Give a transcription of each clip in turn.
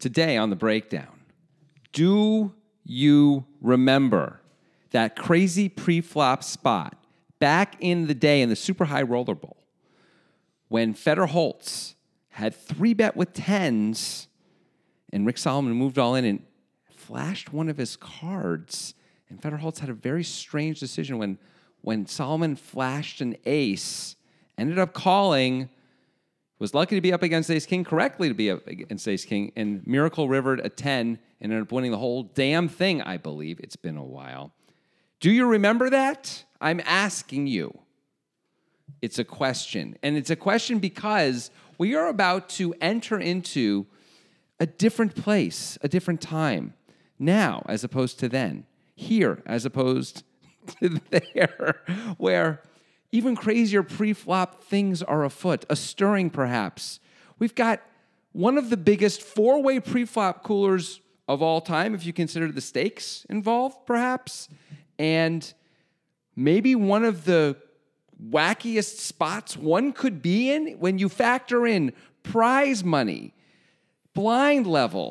today on the breakdown, do you remember that crazy pre-flop spot back in the day in the Super High Roller Bowl when Federer Holtz had 3-bet with 10s and Rick Solomon moved all in and flashed one of his cards, and Federer Holtz had a very strange decision when Solomon flashed an ace, ended up calling, was lucky to be up against ace-king, correctly to be up against ace-king, and Miracle Rivered a 10 and ended up winning the whole damn thing, I believe. It's been a while. Do you remember that? I'm asking you. It's a question. And it's a question because we are about to enter into a different place, a different time. Now, as opposed to then. Here, as opposed to there. Where even crazier pre-flop things are afoot. A stirring, perhaps. We've got one of the biggest 4-way pre-flop coolers of all time, if you consider the stakes involved, perhaps. And maybe one of the wackiest spots one could be in when you factor in prize money, blinds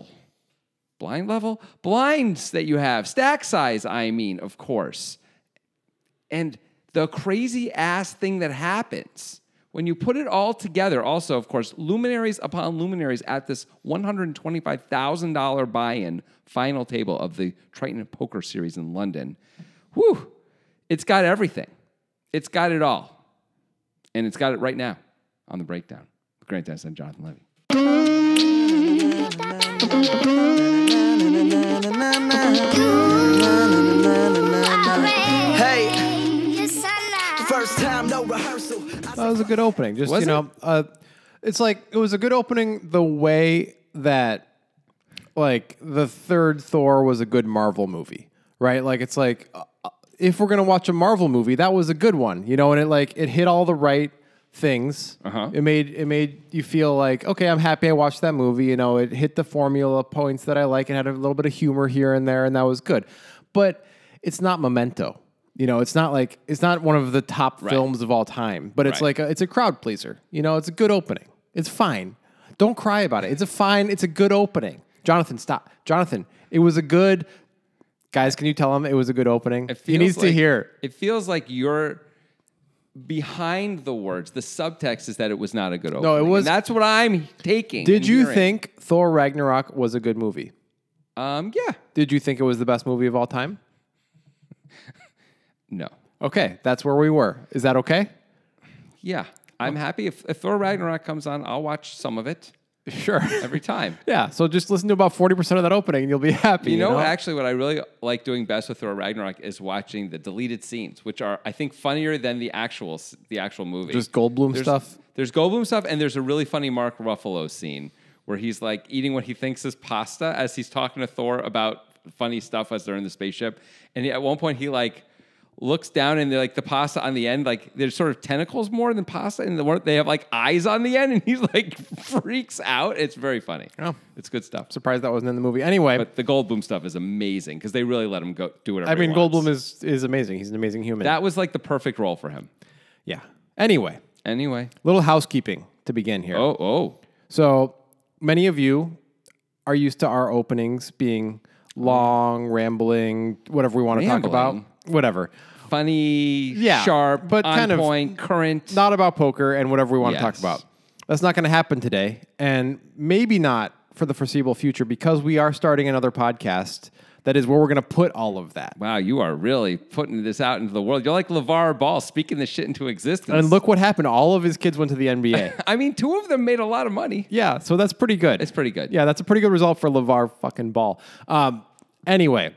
that you have, stack size, I mean, of course. And the crazy ass thing that happens when you put it all together, also, of course, luminaries upon luminaries at this $125,000 buy-in final table of the Triton Poker Series in London. Whew, it's got everything. It's got it all. And it's got it right now on the breakdown. Grant Dennis and Jonathan Levy. Hey, first time, no rehearsal. That was a good opening. Just, it's like, it was a good opening the way that, like, the third Thor was a good Marvel movie, right? Like, it's like, if we're going to watch a Marvel movie, that was a good one, and it hit all the right things. Uh-huh. It made you feel like, okay, I'm happy I watched that movie. It hit the formula points that I like. It had a little bit of humor here and there, and that was good. But it's not Memento. It's not one of the top films of all time, but it's it's a crowd pleaser. It's a good opening. It's fine. Don't cry about it. It's a good opening. Jonathan, stop. Jonathan, it was a good... Guys, can you tell him it was a good opening? He needs to hear. It feels like you're behind the words. The subtext is that it was not a good opening. No, it was. And that's what I'm taking. Did you think Thor Ragnarok was a good movie? Yeah. Did you think it was the best movie of all time? No. Okay, that's where we were. Is that okay? Yeah. I'm happy. If Thor Ragnarok comes on, I'll watch some of it. Sure. Every time. Yeah, so just listen to about 40% of that opening and you'll be happy. You know, actually, what I really like doing best with Thor Ragnarok is watching the deleted scenes, which are, I think, funnier than the actual movie. Just Goldblum stuff? There's Goldblum stuff, and there's a really funny Mark Ruffalo scene where he's like eating what he thinks is pasta as he's talking to Thor about funny stuff as they're in the spaceship. And at one point, he looks down and they're like the pasta on the end, like there's sort of tentacles more than pasta, and they have like eyes on the end, and he's like freaks out. It's very funny. Oh, it's good stuff. Surprised that wasn't in the movie. Anyway, but the Goldblum stuff is amazing because they really let him go do whatever. I mean, he wants. Goldblum is amazing. He's an amazing human. That was like the perfect role for him. Yeah. Anyway, little housekeeping to begin here. Oh. So many of you are used to our openings being long, rambling, whatever we want to talk about. Whatever. Funny, sharp, but on kind of point, current. Not about poker and whatever we want to talk about. That's not going to happen today, and maybe not for the foreseeable future, because we are starting another podcast that is where we're going to put all of that. Wow, you are really putting this out into the world. You're like LeVar Ball, speaking this shit into existence. And look what happened. All of his kids went to the NBA. I mean, 2 of them made a lot of money. Yeah, so that's pretty good. It's pretty good. Yeah, that's a pretty good result for LeVar fucking Ball. Anyway,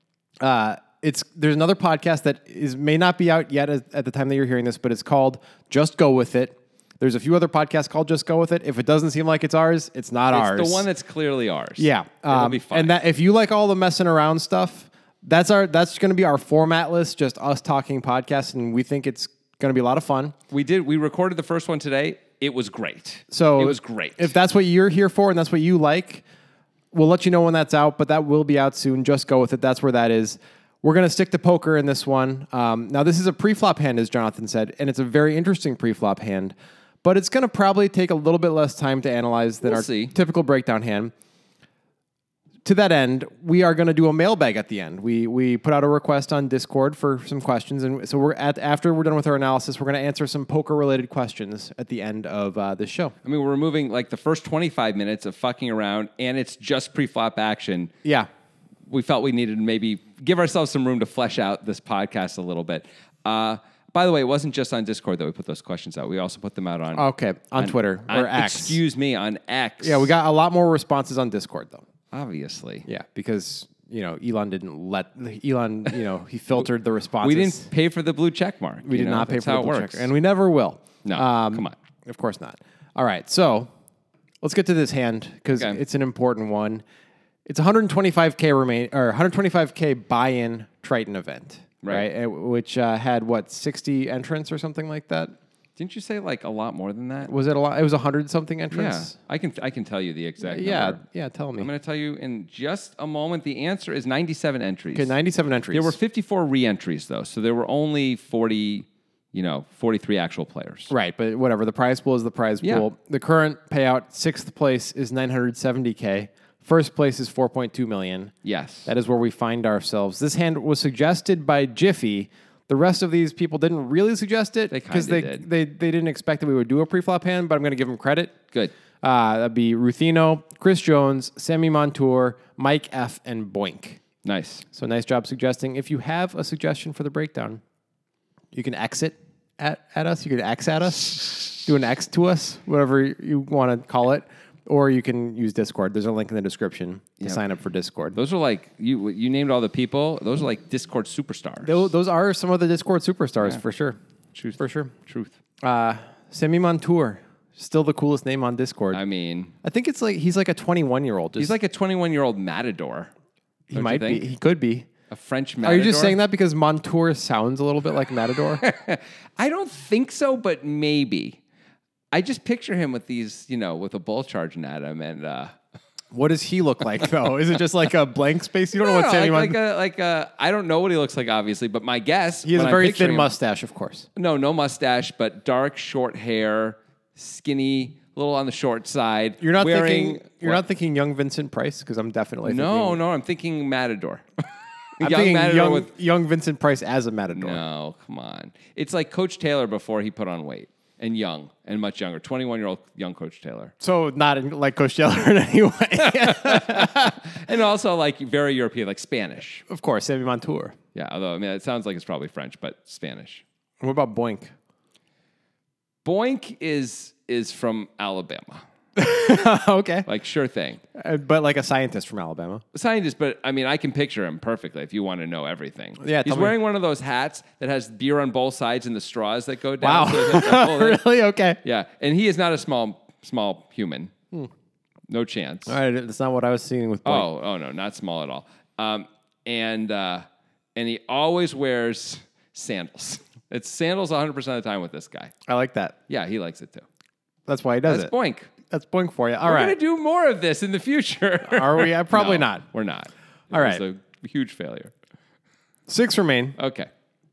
there's another podcast that may not be out yet at the time that you're hearing this, but it's called Just Go With It. There's a few other podcasts called Just Go With It. If it doesn't seem like it's ours, it's not ours. It's the one that's clearly ours. Yeah. It'll be fine. And that if you like all the messing around stuff, that's going to be our format list, just us talking podcasts, and we think it's going to be a lot of fun. We recorded the first one today. It was great. So it was great. If that's what you're here for and that's what you like, we'll let you know when that's out, but that will be out soon. Just Go With It. That's where that is. We're going to stick to poker in this one. Now, this is a pre-flop hand, as Jonathan said, and it's a very interesting pre-flop hand, but it's going to probably take a little bit less time to analyze than our typical breakdown hand. to that end, we are going to do a mailbag at the end. We put out a request on Discord for some questions, and so after we're done with our analysis, we're going to answer some poker-related questions at the end of this show. I mean, we're removing like the first 25 minutes of fucking around, and it's just pre-flop action. Yeah. We felt we needed to maybe give ourselves some room to flesh out this podcast a little bit. By the way, it wasn't just on Discord that we put those questions out. We also put them out on Twitter or X. Excuse me, on X. Yeah, we got a lot more responses on Discord though. Obviously. Yeah, because Elon didn't let he filtered the responses. We didn't pay for the blue check mark. We did not pay That's for how the it blue works. check, and we never will. No, come on. Of course not. All right, so let's get to this hand because it's an important one. It's 125K buy-in Triton event, right? Which had 60 entrants or something like that. Didn't you say like a lot more than that? Was it a lot? It was 100 something entrants. Yeah, I can tell you the exact Yeah, number. yeah. Tell me. I'm going to tell you in just a moment. The answer is 97 entries. Okay, 97 entries. There were 54 re-entries though, so there were only 43 actual players. Right, but whatever. The prize pool is the prize pool. The current payout, 6th place is 970K. First place is 4.2 million. Yes. That is where we find ourselves. This hand was suggested by Jiffy. The rest of these people didn't really suggest it because they didn't expect that we would do a pre-flop hand, but I'm going to give them credit. Good. That'd be Ruthino, Chris Jones, Sammy Montour, Mike F., and Boink. Nice. So nice job suggesting. If you have a suggestion for the breakdown, you can exit at us. You can X at us. Do an X to us, whatever you want to call it. Or you can use Discord. There's a link in the description to sign up for Discord. Those are like, you named all the people. Those are like Discord superstars. Those are some of the Discord superstars for sure. Truth. For sure. Truth. Sammy Montour, still the coolest name on Discord. I mean, I think it's like he's like a 21-year-old. he's like a 21-year-old matador. He might be. He could be. A French matador. Are you just saying that because Montour sounds a little bit like Matador? I don't think so, but maybe. I just picture him with these, with a bull charging at him, and what does he look like though? Is it just like a blank space? You don't know what Sammy Montour. I don't know what he looks like, obviously, but my guess. He has a very thin mustache, of course. No mustache, but dark, short hair, skinny, a little on the short side. You're not thinking young Vincent Price because I'm definitely thinking, I'm thinking Matador. I'm thinking young Vincent Price as a Matador. No, come on. It's like Coach Taylor before he put on weight. And young, and much younger. 21-year-old young Coach Taylor. So not like Coach Taylor in any way. And also like very European, like Spanish. Of course, Sammy Montour. Yeah, although, it sounds like it's probably French, but Spanish. What about Boink? Boink is from Alabama. Okay. Like, sure thing. But like a scientist from Alabama. A scientist, but I can picture him perfectly if you want to know everything. Yeah, he's wearing one of those hats that has beer on both sides and the straws that go down. Wow. Really? Okay. Yeah, and he is not a small human. No chance. All right, that's not what I was seeing with Boink. Oh no, not small at all. And he always wears sandals. It's sandals 100% of the time with this guy. I like that. Yeah, he likes it too. That's why he does That's it. Boink. That's Boink for you. All We're right. going to do more of this in the future. Are we? Probably No, not. We're not. All right. It's a huge failure. 6 remain. Okay.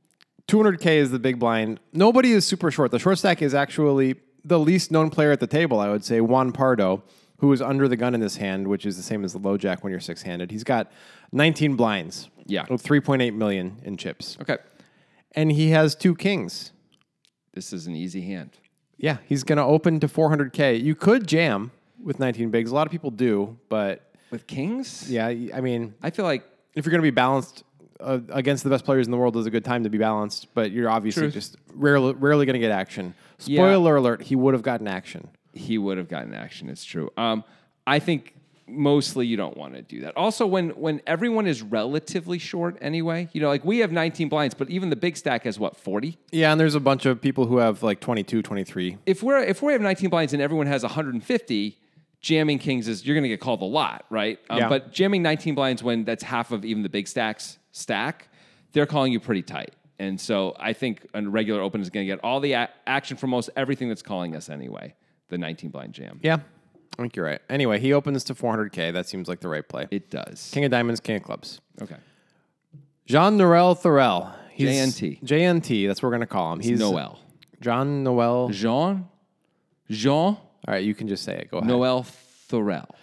200K is the big blind. Nobody is super short. The short stack is actually the least known player at the table, I would say, Juan Pardo, who is under the gun in this hand, which is the same as the low jack when you're 6-handed. He's got 19 blinds. Yeah. With 3.8 million in chips. Okay. And he has 2 kings. This is an easy hand. Yeah, he's going to open to 400K. You could jam with 19 bigs. A lot of people do, but... With kings? Yeah, I mean... I feel like... If you're going to be balanced against the best players in the world, is a good time to be balanced, but you're obviously just rarely going to get action. Spoiler alert, he would have gotten action. He would have gotten action. It's true. I think mostly you don't want to do that. Also, when everyone is relatively short anyway, like we have 19 blinds, but even the big stack has 40? Yeah, and there's a bunch of people who have like 22, 23. If we have 19 blinds and everyone has 150, jamming kings you're going to get called a lot, right? Yeah. But jamming 19 blinds when that's half of even the big stack, they're calling you pretty tight. And so I think a regular open is going to get all the action from most everything that's calling us anyway, the 19 blind jam. Yeah, I think you're right. Anyway, he opens to 400K. That seems like the right play. It does. King of diamonds, king of clubs. Okay. Jean-Noel Thorel. JNT. JNT, that's what we're going to call him. He's Noel. John Noel. Jean? All right, you can just say it. Go ahead. Noel Thorel.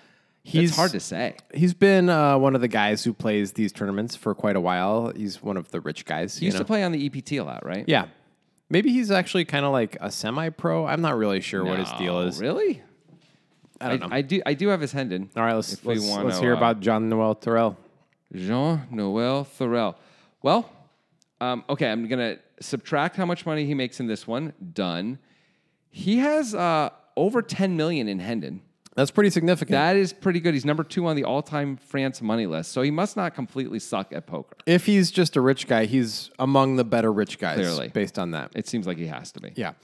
It's hard to say. He's been one of the guys who plays these tournaments for quite a while. He's one of the rich guys. He used to play on the EPT a lot, right? Yeah. Maybe he's actually kind of like a semi-pro. I'm not really sure what his deal is. Really? I don't know. I do have his Hendon. All right, let's hear about Jean-Noel Thoreau. Jean-Noel Thoreau. Well, okay, I'm going to subtract how much money he makes in this one. Done. He has over 10 million in Hendon. That's pretty significant. That is pretty good. He's number 2 on the all-time France money list, so he must not completely suck at poker. If he's just a rich guy, he's among the better rich guys. Clearly. Based on that. It seems like he has to be. Yeah.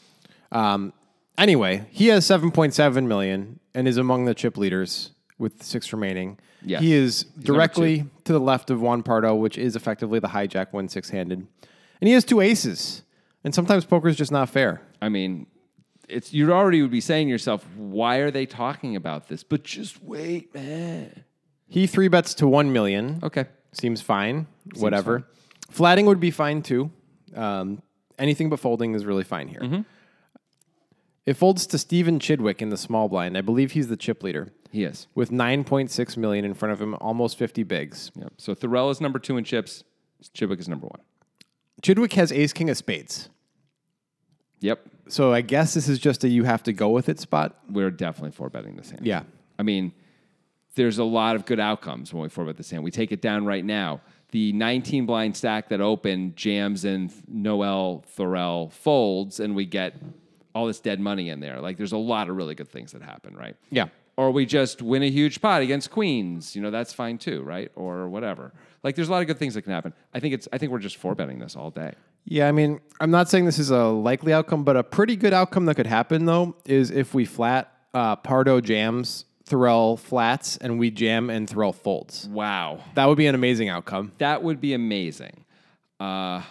Anyway, he has 7.7 million and is among the chip leaders with 6 remaining. Yes. He is He's directly to the left of Juan Pardo, which is effectively the hijack when 6-handed. And he has 2 aces. And sometimes poker is just not fair. I mean, you already would be saying to yourself, why are they talking about this? But just wait, man. He 3-bets to 1 million. Okay. Seems fine. Whatever. Flatting would be fine too. Anything but folding is really fine here. Mm-hmm. It folds to Stephen Chidwick in the small blind. I believe he's the chip leader. He is. With 9.6 million in front of him, almost 50 bigs. Yep. So Thoreau is number 2 in chips. Chidwick is number 1. Chidwick has ace-king of spades. Yep. So I guess this is just a you have to go with it spot. We're definitely 4-betting this hand. Yeah. I mean, there's a lot of good outcomes when we 4-bet this hand. We take it down right now. The 19 blind stack that opened jams and Noel Thoreau folds, and we get all this dead money in there. Like, there's a lot of really good things that happen, right? Yeah. Or we just win a huge pot against queens. You know, that's fine too, right? Or whatever. Like, there's a lot of good things that can happen. I think we're just 4-betting this all day. Yeah, I mean, I'm not saying this is a likely outcome, but a pretty good outcome that could happen, though, is if we flat Pardo jams, Thoreau flats, and we jam and Thoreau folds. Wow. That would be an amazing outcome. That would be amazing. I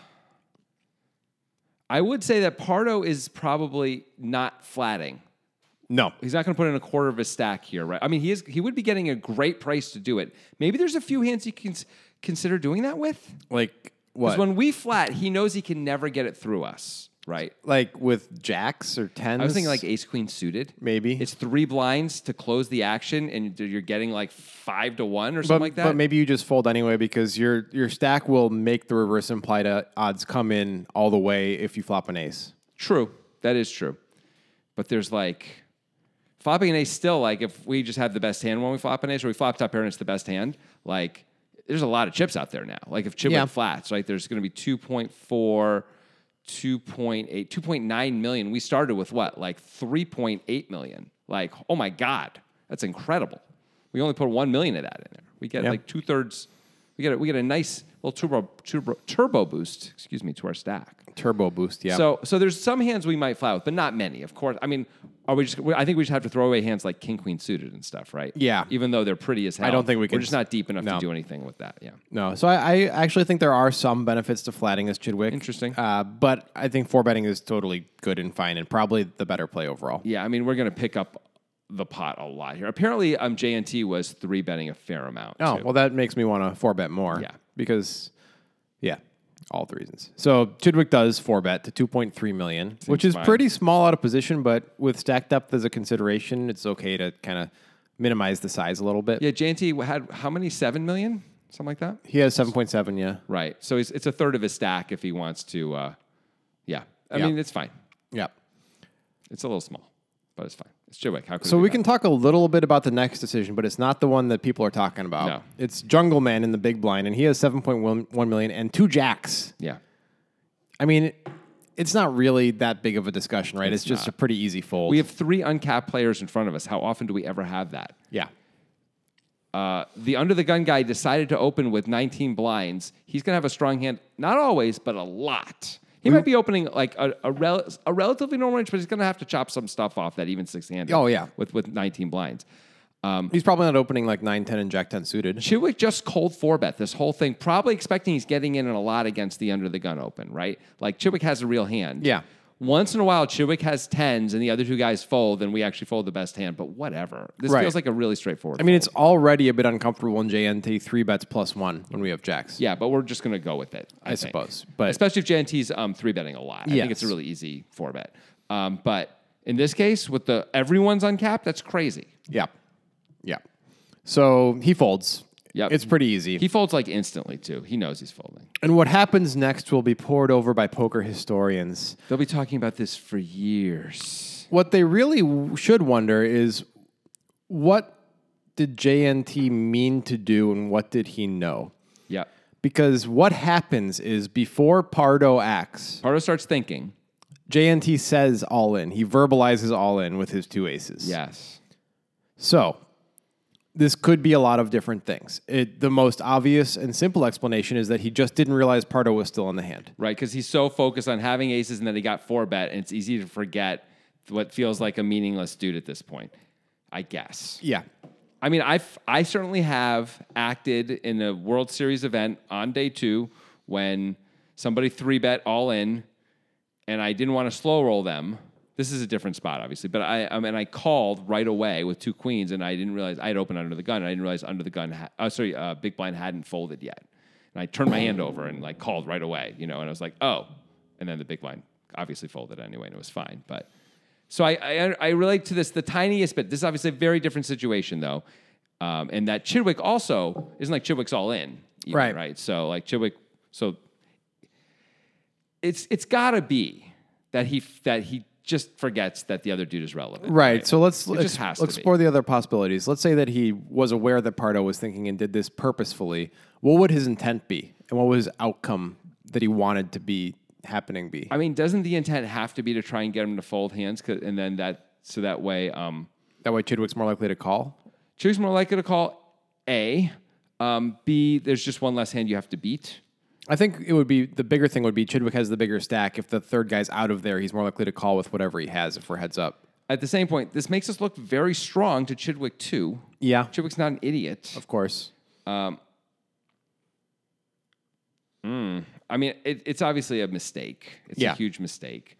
would say that Pardo is probably not flatting. No. He's not going to put in a quarter of his stack here, right? I mean, he would be getting a great price to do it. Maybe there's a few hands he can consider doing that with. Like Because what? when we flat, he knows he can never get it through us, right? Like with jacks or tens? I was thinking like ace queen suited. Maybe. It's 3 blinds to close the action, and you're getting like 5-1 or something like that. But maybe you just fold anyway because your stack will make the reverse implied odds come in all the way if you flop an ace. True. That is true. But there's like... Flopping an ace still, like, if we just have the best hand when we flop an ace, or we flop top pair and it's the best hand, like, there's a lot of chips out there now. Like, if chip went flats, right, there's going to be 2.4, 2.8, 2.9 million. We started with what? Like, 3.8 million. Like, oh, my God. That's incredible. We only put 1 million of that in there. We get, like, 2/3. We get a nice little turbo boost, to our stack. Turbo boost, yeah. So there's some hands we might flat with, but not many, of course. I mean, I think we should have to throw away hands like king, queen suited and stuff, right? Yeah. Even though they're pretty as hell. I don't think we can. We're just not deep enough to do anything with that, yeah. No. So I actually think there are some benefits to flatting as Chidwick. Interesting. But I think 4-betting is totally good and fine and probably the better play overall. Yeah, I mean, we're going to pick up the pot a lot here. Apparently, JNT was 3-betting a fair amount, Oh, too. well, that makes me want to 4-bet more. Yeah. Because, all the reasons. So Chidwick does 4-bet to 2.3 million, which is fine. pretty small out of position, but with stack depth as a consideration, it's okay to kind of minimize the size a little bit. Yeah, JNT had how many? 7 million? Something like that? He has 7.7, yeah. Right. So it's a third of his stack if he wants to, I mean, it's fine. Yeah. It's a little small, but it's fine. It's Chidwick. How could So it be we bad? can talk a little bit about the next decision, but it's not the one that people are talking about. No. It's Jungle Man in the big blind, and he has 7.1 million and 2 jacks. Yeah. I mean, it's not really that big of a discussion, right? It's just a pretty easy fold. We have 3 uncapped players in front of us. How often do we ever have that? Yeah. The under the gun guy decided to open with 19 blinds. He's going to have a strong hand, not always, but a lot. He might be opening like a relatively normal range, but he's going to have to chop some stuff off that even 6-handed. Oh, yeah. With 19 blinds. He's probably not opening like 9, 10, and Jack 10 suited. Chidwick just cold 4-bet this whole thing, probably expecting he's getting in a lot against the under the gun open, right? Like Chidwick has a real hand. Yeah. Once in a while, Chidwick has 10s and the other 2 guys fold, and we actually fold the best hand, but whatever. This Right. feels like a really straightforward I mean, fold. it's already a bit uncomfortable when JNT 3-bets +1 when we have jacks. Yeah, but we're just going to go with it, I think. suppose, but- especially if JNT's 3-betting a lot. I think it's a Yes. really easy 4-bet. But in this case, with everyone's uncapped, that's crazy. Yeah. Yeah. So he folds. Yep. It's pretty easy. He folds like instantly too. He knows he's folding. And what happens next will be poured over by poker historians. They'll be talking about this for years. What they really should wonder is, what did JNT mean to do and what did he know? Yep. Because what happens is, before Pardo acts, Pardo starts thinking. JNT says all in. He verbalizes all in with his 2 aces. Yes. So this could be a lot of different things. The most obvious and simple explanation is that he just didn't realize Pardo was still in the hand. Right, because he's so focused on having aces and then he got 4-bet, and it's easy to forget what feels like a meaningless dude at this point, I guess. Yeah. I mean, I certainly have acted in a World Series event on day 2 when somebody 3-bet all in, and I didn't want to slow roll them. This is a different spot, obviously, but I called right away with 2 queens, and I didn't realize I had opened under the gun. And I didn't realize under the gun, big blind hadn't folded yet, and I turned my hand over and like called right away, and I was like, oh, and then the big blind obviously folded anyway, and it was fine, but. So I relate to this the tiniest bit. This is obviously a very different situation, though, and that Chidwick also isn't like Chidwick's all in, even, right? So like Chidwick, so it's got to be that he just forgets that the other dude is relevant, right? So let's explore the other possibilities. Let's say that he was aware that Pardo was thinking and did this purposefully. What would his intent be, and what would his outcome that he wanted to be happening be? I mean, doesn't the intent have to be to try and get him to fold hands, and then that way Chidwick's more likely to call? Chidwick's more likely to call, A. B, there's just one less hand you have to beat. I think it would be, the bigger thing would be Chidwick has the bigger stack. If the third guy's out of there, he's more likely to call with whatever he has if we're heads up. At the same point, this makes us look very strong to Chidwick too. Yeah. Chidwick's not an idiot. Of course. I mean, it's obviously a mistake. It's a huge mistake.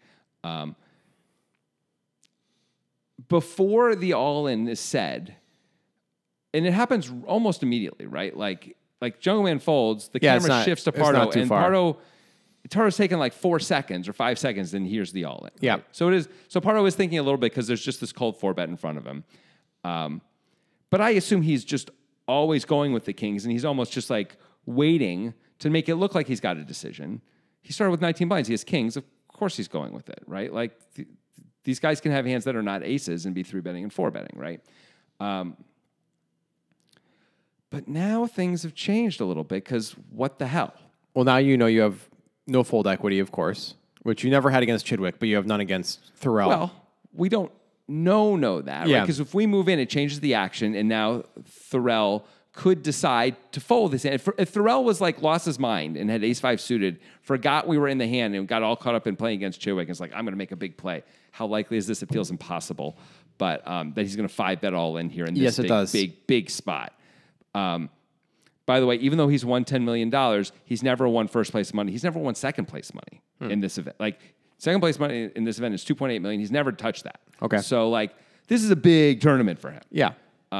Before the all-in is said, and it happens almost immediately, right? Like Jungle Man folds, the camera shifts to Pardo, and Pardo's taking like 4 seconds or 5 seconds, then here's the all-in. Yeah. Right? So Pardo is thinking a little bit because there's just this cold 4-bet in front of him. But I assume he's just always going with the kings, and he's almost just like waiting to make it look like he's got a decision. He started with 19 blinds. He has kings. Of course he's going with it, right? Like these guys can have hands that are not aces and be 3-betting and 4-betting, right? But now things have changed a little bit because what the hell? Well, now you have no fold equity, of course, which you never had against Chidwick, but you have none against Thurell. Well, we don't know that, right? Because if we move in, it changes the action, and now Thurell could decide to fold this hand. If Thurell was like lost his mind and had ace-5 suited, forgot we were in the hand and got all caught up in playing against Chidwick, and it's like, I'm going to make a big play. How likely is this? It feels impossible. But that he's going to 5-bet all in here in this big spot. By the way, even though he's won $10 million, he's never won first place money. He's never won second place money in this event. Like second place money in this event is $2.8 million. He's never touched that. Okay. So like this is a big tournament for him. Yeah.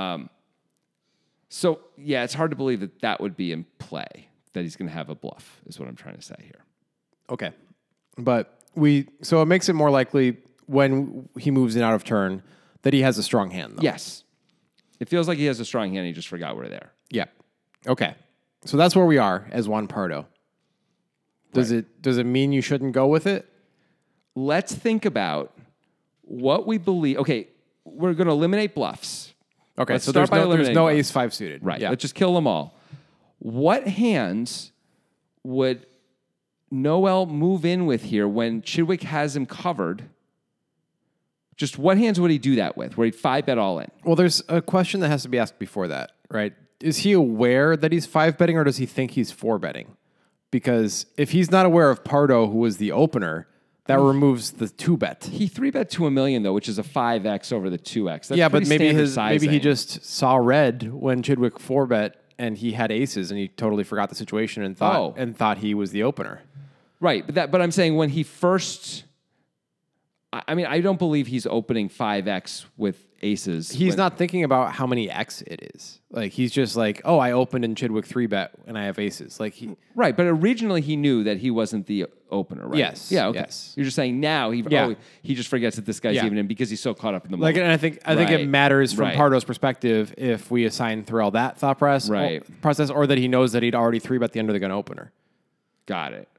So, yeah, it's hard to believe that would be in play, that he's going to have a bluff, is what I'm trying to say here. Okay. But so it makes it more likely when he moves in out of turn that he has a strong hand, though. Yes. It feels like he has a strong hand. He just forgot we're there. Yeah. Okay. So that's where we are as Juan Pardo. Does it mean you shouldn't go with it? Let's think about what we believe. Okay, we're going to eliminate bluffs. Okay, Let's so start by there's no eliminating ace-5 suited. Right. Yeah. Let's just kill them all. What hands would Noel move in with here when Chidwick has him covered? Just what hands would he do that with, where he'd 5-bet all in? Well, there's a question that has to be asked before that, right? Is he aware that he's 5-betting, or does he think he's 4-betting? Because if he's not aware of Pardo, who was the opener, that removes the 2-bet. He 3-bet to $1 million, though, which is a 5x over the 2x. That's but maybe sizing. he just saw red when Chidwick 4-bet and he had aces and he totally forgot the situation and thought he was the opener. Right, but I'm saying when he first, I mean, I don't believe he's opening 5x with aces. He's not thinking about how many X it is. Like he's just like, oh, I opened in Chidwick 3-bet and I have aces. Like Right, but originally he knew that he wasn't the opener, right? Yes, Yeah, okay. yes. You're just saying now he just forgets that this guy's Yeah. even in because he's so caught up in the like, moment. and I think it Right, matters from right. Pardo's perspective if we assign Thorell that thought process, or that he knows that he'd already 3-bet the under the gun opener. Got it.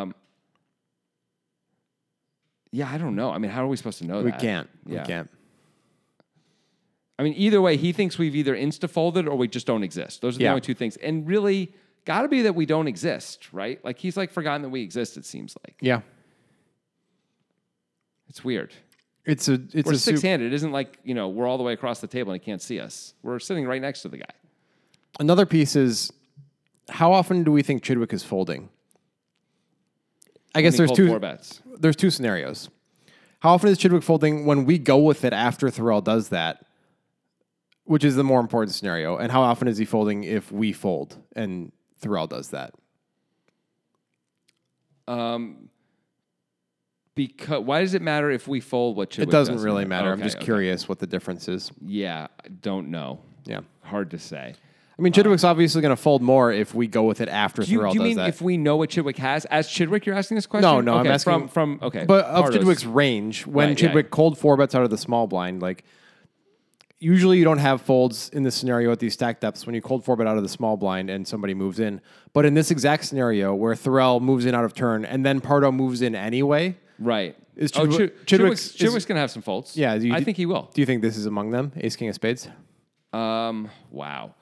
Yeah, I don't know. I mean, how are we supposed to know We that? can't. Yeah. We can't. I mean, either way, he thinks we've either insta-folded or we just don't exist. Those are the Yeah. only two things. And really, got to be that we don't exist, right? Like, he's like forgotten that we exist, it seems like. Yeah. It's weird. It's We're a six-handed. It isn't like, we're all the way across the table and he can't see us. We're sitting right next to the guy. Another piece is, how often do we think Chidwick is folding? I guess Only called 4 bets. there's two scenarios. How often is Chidwick folding when we go with it after Thorell does that, which is the more important scenario? And how often is he folding if we fold and Thorell does that? Because why does it matter if we fold what Chidwick It doesn't does? really matter. I'm Okay, just curious what the difference is. Yeah, I don't know. Yeah. Hard to say. I mean, Chidwick's obviously going to fold more if we go with it after Do you Thorell does mean that. if we know what Chidwick has? As Chidwick, you're asking this question? No, okay, I'm asking from okay. But of Pardos. Chidwick's range, when Right, yeah. Chidwick cold 4-bets out of the small blind, like usually you don't have folds in this scenario at these stack depths when you cold 4-bet out of the small blind and somebody moves in. But in this exact scenario where Thorell moves in out of turn and then Pardo moves in anyway, Right. Is Chidwick's going to have some faults. Yeah, I think he will. Do you think this is among them? Ace King of Spades? Wow.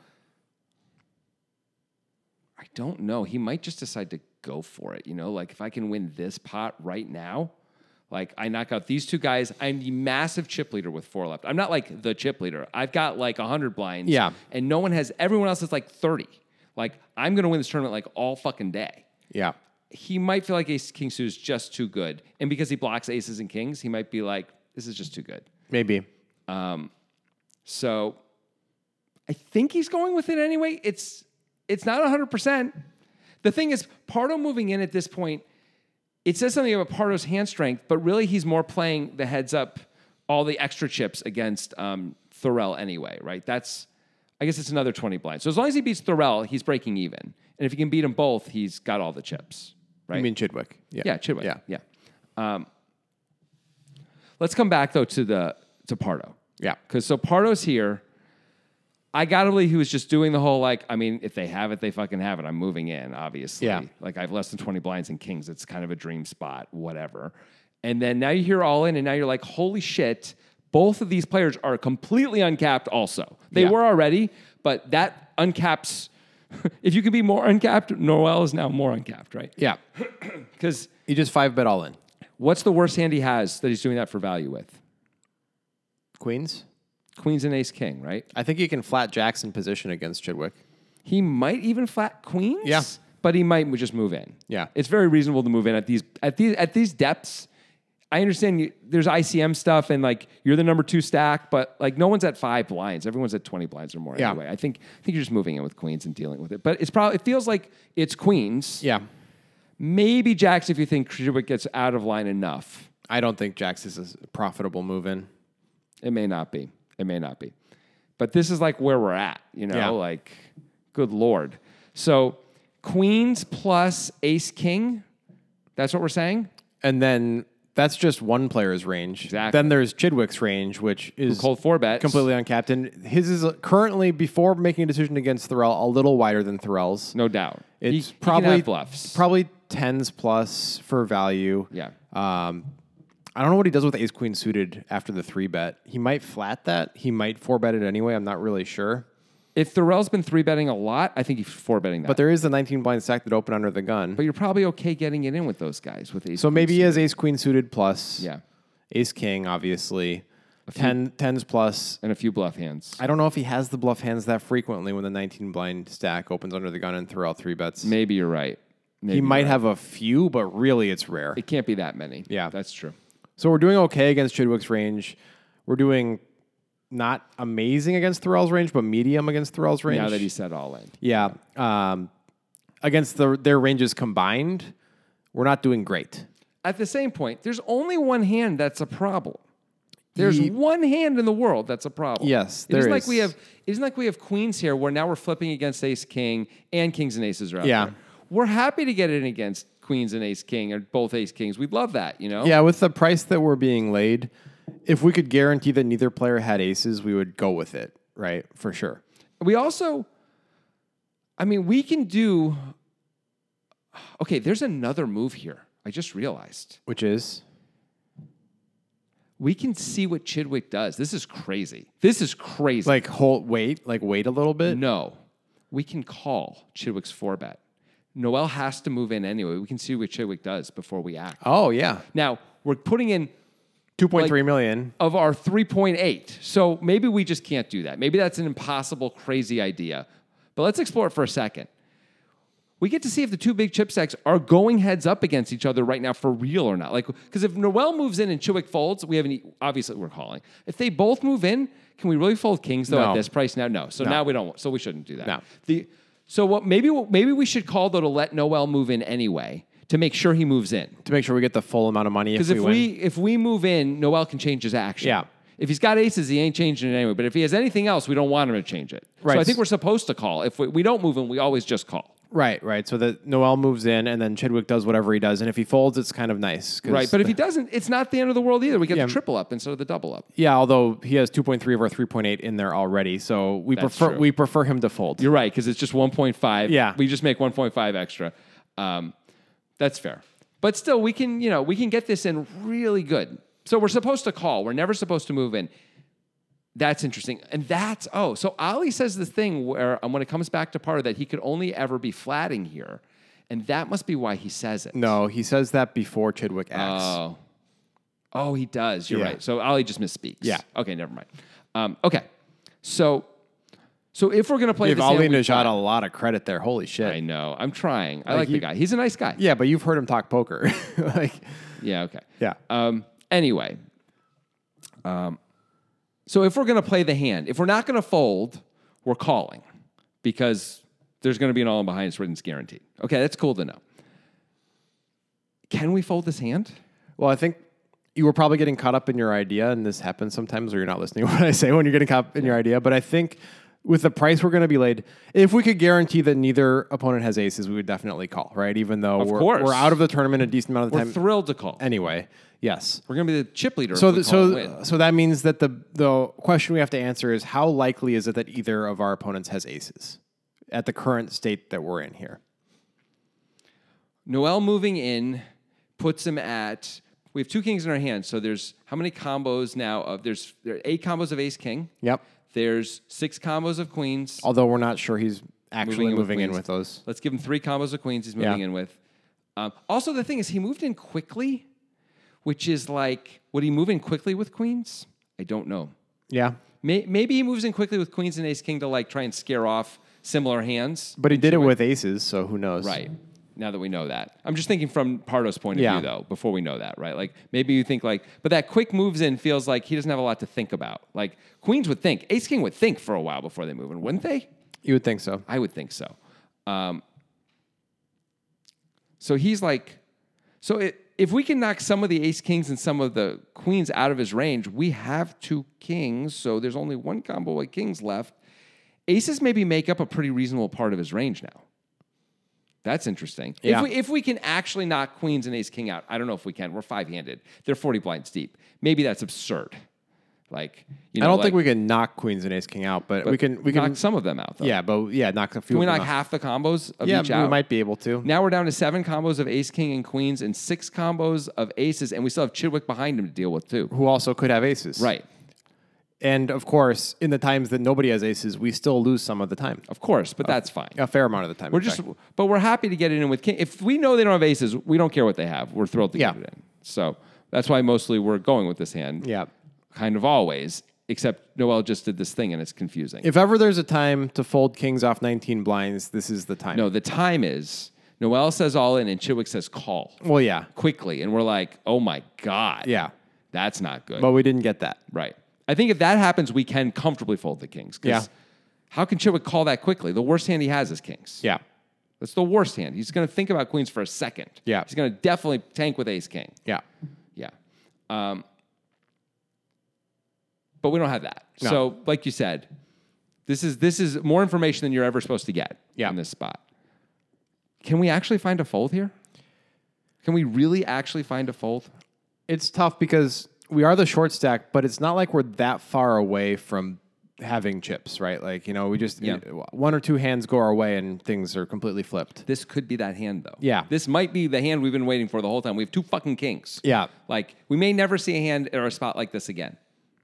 I don't know. He might just decide to go for it. Like if I can win this pot right now, like I knock out these two guys, I'm the massive chip leader with 4 left. I'm not like the chip leader. I've got like 100 blinds. Yeah. And everyone else is like 30. Like I'm going to win this tournament like all fucking day. Yeah. He might feel like ace king suit is just too good. And because he blocks aces and kings, he might be like, this is just too good. Maybe. So I think he's going with it anyway. It's not 100%. The thing is, Pardo moving in at this point, it says something about Pardo's hand strength, but really he's more playing the heads up, all the extra chips against Thorell anyway, right? I guess it's another 20 blinds. So as long as he beats Thorell, he's breaking even. And if he can beat them both, he's got all the chips. Right? You mean Chidwick? Yeah, Chidwick. Yeah. Let's come back though to Pardo. Yeah. Because so Pardo's here. I gotta believe he was just doing the whole like, I mean, if they have it, they fucking have it. I'm moving in, obviously. Yeah. Like I have less than 20 blinds and kings. It's kind of a dream spot, whatever. And then now you hear all in, and now you're like, holy shit, both of these players are completely uncapped also. They Yeah. were already, but that uncaps. If you could be more uncapped, Noel is now more uncapped, right? Yeah. Because He just 5-bet all in. what's the worst hand he has that he's doing that for value with? Queens? Queens and ace king, right? I think he can flat jacks in position against Chidwick. He might even flat queens. Yeah. But he might just move in. Yeah. It's very reasonable to move in at these depths. I understand there's ICM stuff and like you're the number 2 stack, but like no one's at 5 blinds. Everyone's at 20 blinds or more Yeah. anyway. I think you're just moving in with queens and dealing with it. But it feels like it's queens. Yeah. Maybe jacks if you think Chidwick gets out of line enough. I don't think jacks is a profitable move in. It may not be. But this is like where we're at, Yeah. like good Lord. So queens plus ace king, that's what we're saying? And then that's just one player's range. Exactly. Then there's Chidwick's range, which is Cold 4 bets. completely uncapped. And his is currently, before making a decision against Thorell, a little wider than Thorell's. No doubt. It's He can probably have bluffs. Probably 10s plus for value. Yeah. I don't know what he does with ace queen suited after the 3-bet. He might flat that. He might 4-bet it anyway. I'm not really sure. If Thorell's been 3-betting a lot, I think he's 4-betting that. But there is the 19 blind stack that open under the gun. But you're probably okay getting it in with those guys with ace. So queen maybe he suited. has ace queen suited plus. Yeah. Ace king, obviously. 10s plus. And a few bluff hands. I don't know if he has the bluff hands that frequently when the 19 blind stack opens under the gun and Thorell 3-bets. Maybe you're right. Maybe He you're might right. have a few, but really it's rare. It can't be that many. Yeah. That's true. So we're doing okay against Chidwick's range. We're doing not amazing against Thorell's range, but medium against Thorell's range. Now that he said all in. Yeah. Against their ranges combined, we're not doing great. At the same point, there's only one hand that's a problem. There's one hand in the world that's a problem. Yes, It isn't there like we is. have. It isn't like we have queens here where now we're flipping against ace king and kings and aces are out Yeah. there. We're happy to get in against queens and ace king or both ace kings. We'd love that, you know. Yeah, with the price that we're being laid, if we could guarantee that neither player had aces, we would go with it, right? For sure. We also, I mean, we can do. Okay, there's another move here. I just realized. Which is? We can see what Chidwick does. This is crazy. This is crazy. Like wait a little bit? No, we can call Chidwick's 4-bet. Noel has to move in anyway. We can see what Chidwick does before we act. Oh, yeah. Now, we're putting in 2.3 million. of our 3.8. So maybe we just can't do that. Maybe that's an impossible, crazy idea. But let's explore it for a second. We get to see if the two big chip stacks are going heads up against each other right now for real or not. Like, because if Noel moves in and Chidwick folds, obviously we're calling. If they both move in, can we really fold kings though No. at this price now? No. So now we don't. So we shouldn't do that. No. So what? Maybe we should call though to let Noel move in anyway to make sure he moves in. To make sure we get the full amount of money Because if we move in, Noel can change his action. Yeah. If he's got aces, he ain't changing it anyway. But if he has anything else, we don't want him to change it. Right. So I think we're supposed to call. If we don't move in, we always just call. Right. So that Noel moves in, and then Chidwick does whatever he does. And if he folds, it's kind of nice. Right. But if he doesn't, it's not the end of the world either. We get Yeah. the triple up instead of the double up. Yeah, although he has 2.3 of our 3.8 in there already. So That's true. we prefer him to fold. You're right, because it's just 1.5. Yeah. We just make 1.5 extra. That's fair. But still, we can get this in really good. So we're supposed to call. We're never supposed to move in. That's interesting. And so Ali says this thing where when it comes back to par that he could only ever be flatting here. And that must be why he says it. No, he says that before Chidwick acts. Oh, he does. You're Yeah. right. So Ali just misspeaks. Yeah. Okay, never mind. Okay. So if we're going to play Give this Ali hand, Najad a lot of credit there. Holy shit. I know. I'm trying. I like the guy. He's a nice guy. Yeah, but you've heard him talk poker. Yeah, okay. Yeah. Anyway. So if we're going to play the hand, if we're not going to fold, we're calling because there's going to be an all-in behind us written, it's guaranteed. Okay, that's cool to know. Can we fold this hand? Well, I think you were probably getting caught up in your idea, and this happens sometimes where you're not listening to what I say when you're getting caught up in your idea. But I think with the price we're going to be laid, if we could guarantee that neither opponent has aces, we would definitely call, right? Even though we're out of the tournament a decent amount of We're time. thrilled to call. Anyway, yes. We're going to be the chip leader So if we call and win. so that means that the question we have to answer is how likely is it that either of our opponents has aces at the current state that we're in here? Noel moving in puts him at... We have two kings in our hand, so there's how many combos now? There are 8 combos of ace-king. Yep. There's 6 combos of queens. Although we're not sure he's actually moving in queens. with those. Let's give him 3 combos of queens he's moving Yeah. in with. Also, the thing is, he moved in quickly, which is like, would he move in quickly with queens? I don't know. Yeah. Maybe he moves in quickly with queens and ace-king to like try and scare off similar hands. But he did it with aces, so who knows? Right. Now that we know that. I'm just thinking from Pardo's point of Yeah. view, though, before we know that, right? Like, maybe you think like, but that quick moves in feels like he doesn't have a lot to think about. Like, queens would think. Ace-king would think for a while before they move in, wouldn't they? You would think so. I would think so. So he's like, if we can knock some of the ace-kings and some of the queens out of his range, we have 2 kings, so there's only 1 combo of kings left. Aces maybe make up a pretty reasonable part of his range now. That's interesting. Yeah. If we can actually knock queens and ace-king out, I don't know if we can. We're 5-handed. They're 40 blinds deep. Maybe that's absurd. Like, I don't think we can knock queens and ace king out, but we can knock some of them out, though. Yeah, but knock a few. Can we of them knock out. half the combos of Yeah, each out? we might be able to. Now we're down to 7 combos of ace, king, and queens, and 6 combos of aces, and we still have Chidwick behind him to deal with too. Who also could have aces. Right. And of course, in the times that nobody has aces, we still lose some of the time. Of course, but that's fine. A fair amount of the time. But we're happy to get it in with king. If we know they don't have aces, we don't care what they have. We're thrilled to get it in. So that's why mostly we're going with this hand. Yeah. Kind of always, except Noel just did this thing and it's confusing. If ever there's a time to fold kings off 19 blinds, this is the time. No, the time is Noel says all in and Chidwick says call. Well, yeah. Quickly. And we're like, oh my God. Yeah. That's not good. But we didn't get that. Right. I think if that happens, we can comfortably fold the kings. Yeah. How can Chidwick call that quickly? The worst hand he has is kings. Yeah. That's the worst hand. He's going to think about queens for a second. Yeah. He's going to definitely tank with ace king. Yeah. Yeah. But we don't have that. No. So, like you said, this is more information than you're ever supposed to get in this spot. Can we actually find a fold here? Can we really actually find a fold? It's tough because we are the short stack, but it's not like we're that far away from having chips, right? Like, we just one or two hands go our way and things are completely flipped. This could be that hand, though. Yeah. This might be the hand we've been waiting for the whole time. We have 2 fucking kings. Yeah. Like, we may never see a hand or a spot like this again.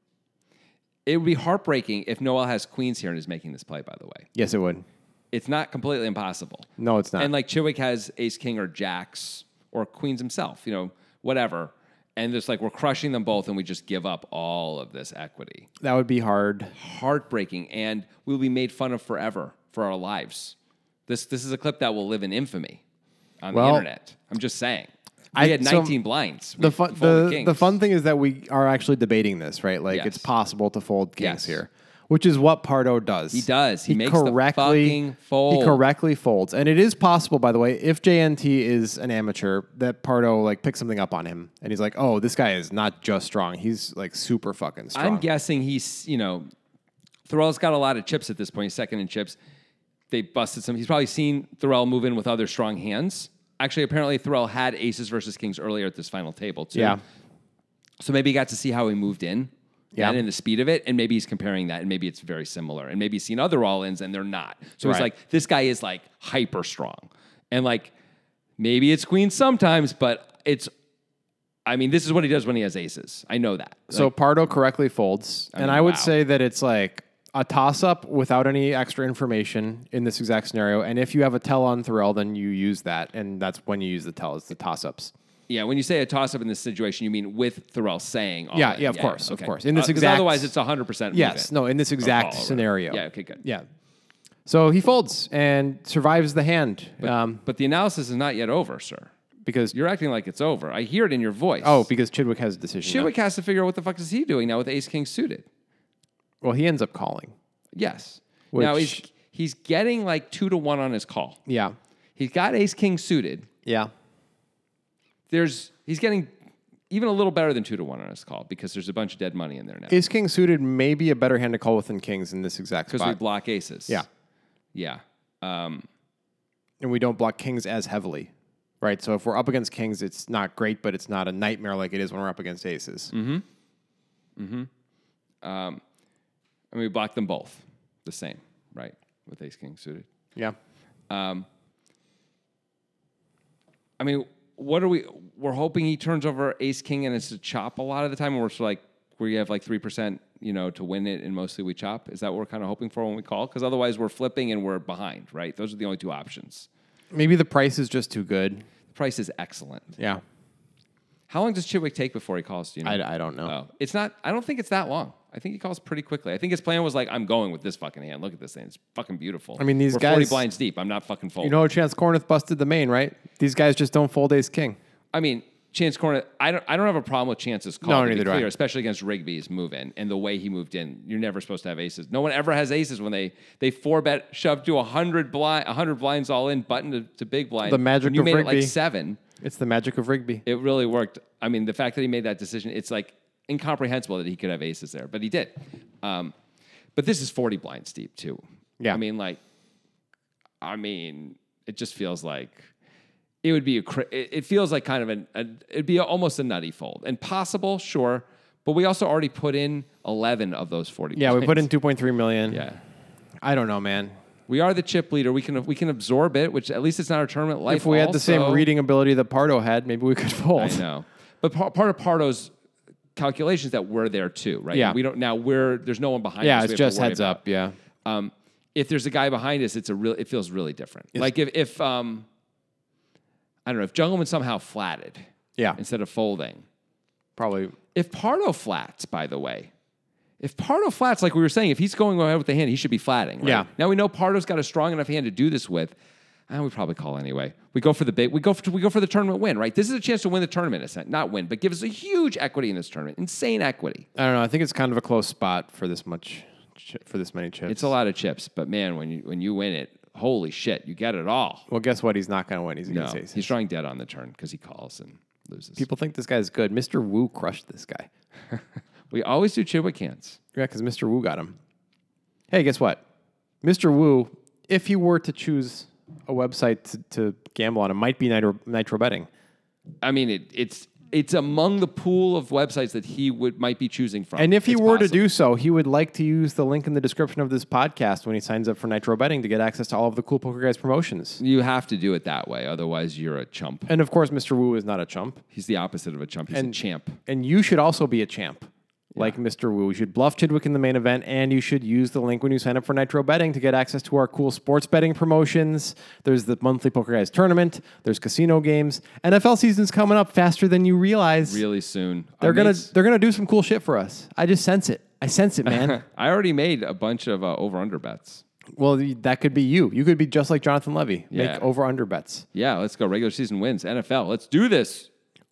It would be heartbreaking if Noel has queens here and is making this play, by the way. Yes, it would. It's not completely impossible. No, it's not. And like Chidwick has ace, king, or jacks, or queens himself, whatever. And just like we're crushing them both and we just give up all of this equity. That would be hard. Heartbreaking. And we'll be made fun of forever for our lives. This is a clip that will live in infamy on the internet. I'm just saying. We had 19 blinds. The fun thing is that we are actually debating this, right? Like it's possible to fold kings here, which is what Pardo does. He does. He makes the fucking fold. He correctly folds. And it is possible, by the way, if JNT is an amateur, that Pardo like picks something up on him. And he's like, oh, this guy is not just strong. He's like super fucking strong. I'm guessing he's, Thorell's got a lot of chips at this point. He's second in chips. They busted some. He's probably seen Thorell move in with other strong hands. Actually, apparently Thorell had aces versus kings earlier at this final table, too. Yeah. So maybe he got to see how he moved in. Yeah. And the speed of it, and maybe he's comparing that, and maybe it's very similar. And maybe he's seen other all-ins, and they're not. So he's like, this guy is, like, hyper strong. And, like, maybe it's queen sometimes, but this is what he does when he has aces. I know that. So Pardo correctly folds. And I would say that it's like a toss-up without any extra information in this exact scenario. And if you have a tell on Thorell, then you use that. And that's when you use the tell, is the toss-ups. Yeah, when you say a toss-up in this situation, you mean with Thorell saying all Yeah, of course. In this because otherwise it's 100% Yes, no, in this exact scenario. Yeah, okay, good. Yeah. So he folds and survives the hand. But the analysis is not yet over, sir. Because you're acting like it's over. I hear it in your voice. Oh, because Chidwick has a decision. Chidwick has to figure out what the fuck is he doing now with ace-king suited. Well, he ends up calling. Yes. Now he's getting like 2-1 on his call. Yeah. He's got ace-king suited. Yeah. He's getting even a little better than 2-1 on his call because there's a bunch of dead money in there now. Ace-king suited may be a better hand to call within kings in this exact spot. Because we block aces. Yeah. Yeah. And we don't block kings as heavily. Right? So if we're up against kings, it's not great, but it's not a nightmare like it is when we're up against aces. And we block them both the same, right? With ace-king suited. Yeah. We're hoping he turns over ace-king and it's a chop a lot of the time, or where you have like 3%, to win it and mostly we chop. Is that what we're kind of hoping for when we call? Because otherwise we're flipping and we're behind, right? Those are the only 2 options. Maybe the price is just too good. The price is excellent. Yeah. How long does Chidwick take before he calls? Do you know? I don't know. Oh, it's not. I don't think it's that long. I think he calls pretty quickly. I think his plan was like, I'm going with this fucking hand. Look at this thing. It's fucking beautiful. I mean, these We're guys 40 blinds deep. I'm not fucking folding. You know, Chance Kornuth busted the main, right? These guys just don't fold ace king. I mean, Chance Kornuth, I don't have a problem with Chance's call. No, to be neither do I. clear, especially against Rigby's move in and the way he moved in. You're never supposed to have aces. No one ever has aces when they 4-bet, shove to 100 blinds all in, button to big blind. The magic when you of made Rigby. it like 7. It's the magic of Rigby. It really worked. I mean, the fact that he made that decision, it's like incomprehensible that he could have aces there, but he did. But this is 40 blinds deep too. Yeah. I mean, it just feels like it would be it feels like kind of it'd be almost a nutty fold. And possible, sure, but we also already put in 11 of those 40 Yeah, blinds. we put in 2.3 million. Yeah. I don't know, man. We are the chip leader. We can absorb it, which at least it's not our tournament life. If we had the same reading ability that Pardo had, maybe we could fold. I know. But part of Pardo's calculations that we're there too, right? Yeah. We don't now. There's no one behind us. Yeah, we it's have to just worry heads about. up. Yeah. If there's a guy behind us, it feels really different. Yes. Like if I don't know, if Jungleman somehow flatted, Yeah. instead of folding. Probably. If Pardo flats, by the way, if Pardo flats, like we were saying, if he's going ahead with the hand, he should be flatting. Right? Yeah. Now we know Pardo's got a strong enough hand to do this with. And we probably call anyway. We go for the big. We go for the tournament win, right? This is a chance to win the tournament, not win, but give us a huge equity in this tournament, insane equity. I don't know. I think it's kind of a close spot for this many chips. It's a lot of chips, but man, when you win it, holy shit, you get it all. Well, guess what? He's not going to win. He's No, against aces. he's drawing dead on the turn because he calls and loses. People think this guy's good. Mr. Wu crushed this guy. We always do Chidwick cans. Yeah, because Mr. Wu got him. Hey, guess what? Mr. Wu, if he were to choose a website to gamble on, it might be Nitro Betting. I mean, it's among the pool of websites that he might be choosing from. And if he It's were to possible. do so, he would like to use the link in the description of this podcast when he signs up for Nitro Betting to get access to all of the Cool Poker Guys promotions. You have to do it that way. Otherwise, you're a chump. And of course, Mr. Wu is not a chump. He's the opposite of a chump. He's a champ. And you should also be a champ, like Mr. Wu. You should bluff Chidwick in the main event, and you should use the link when you sign up for Nitro Betting to get access to our cool sports betting promotions. There's the monthly Poker Guys tournament. There's casino games. NFL season's coming up faster than you realize. Really soon. They're gonna do some cool shit for us. I just sense it. I sense it, man. I already made a bunch of over-under bets. Well, that could be you. You could be just like Jonathan Levy. Yeah. Make over-under bets. Yeah, let's go. Regular season wins. NFL. Let's do this.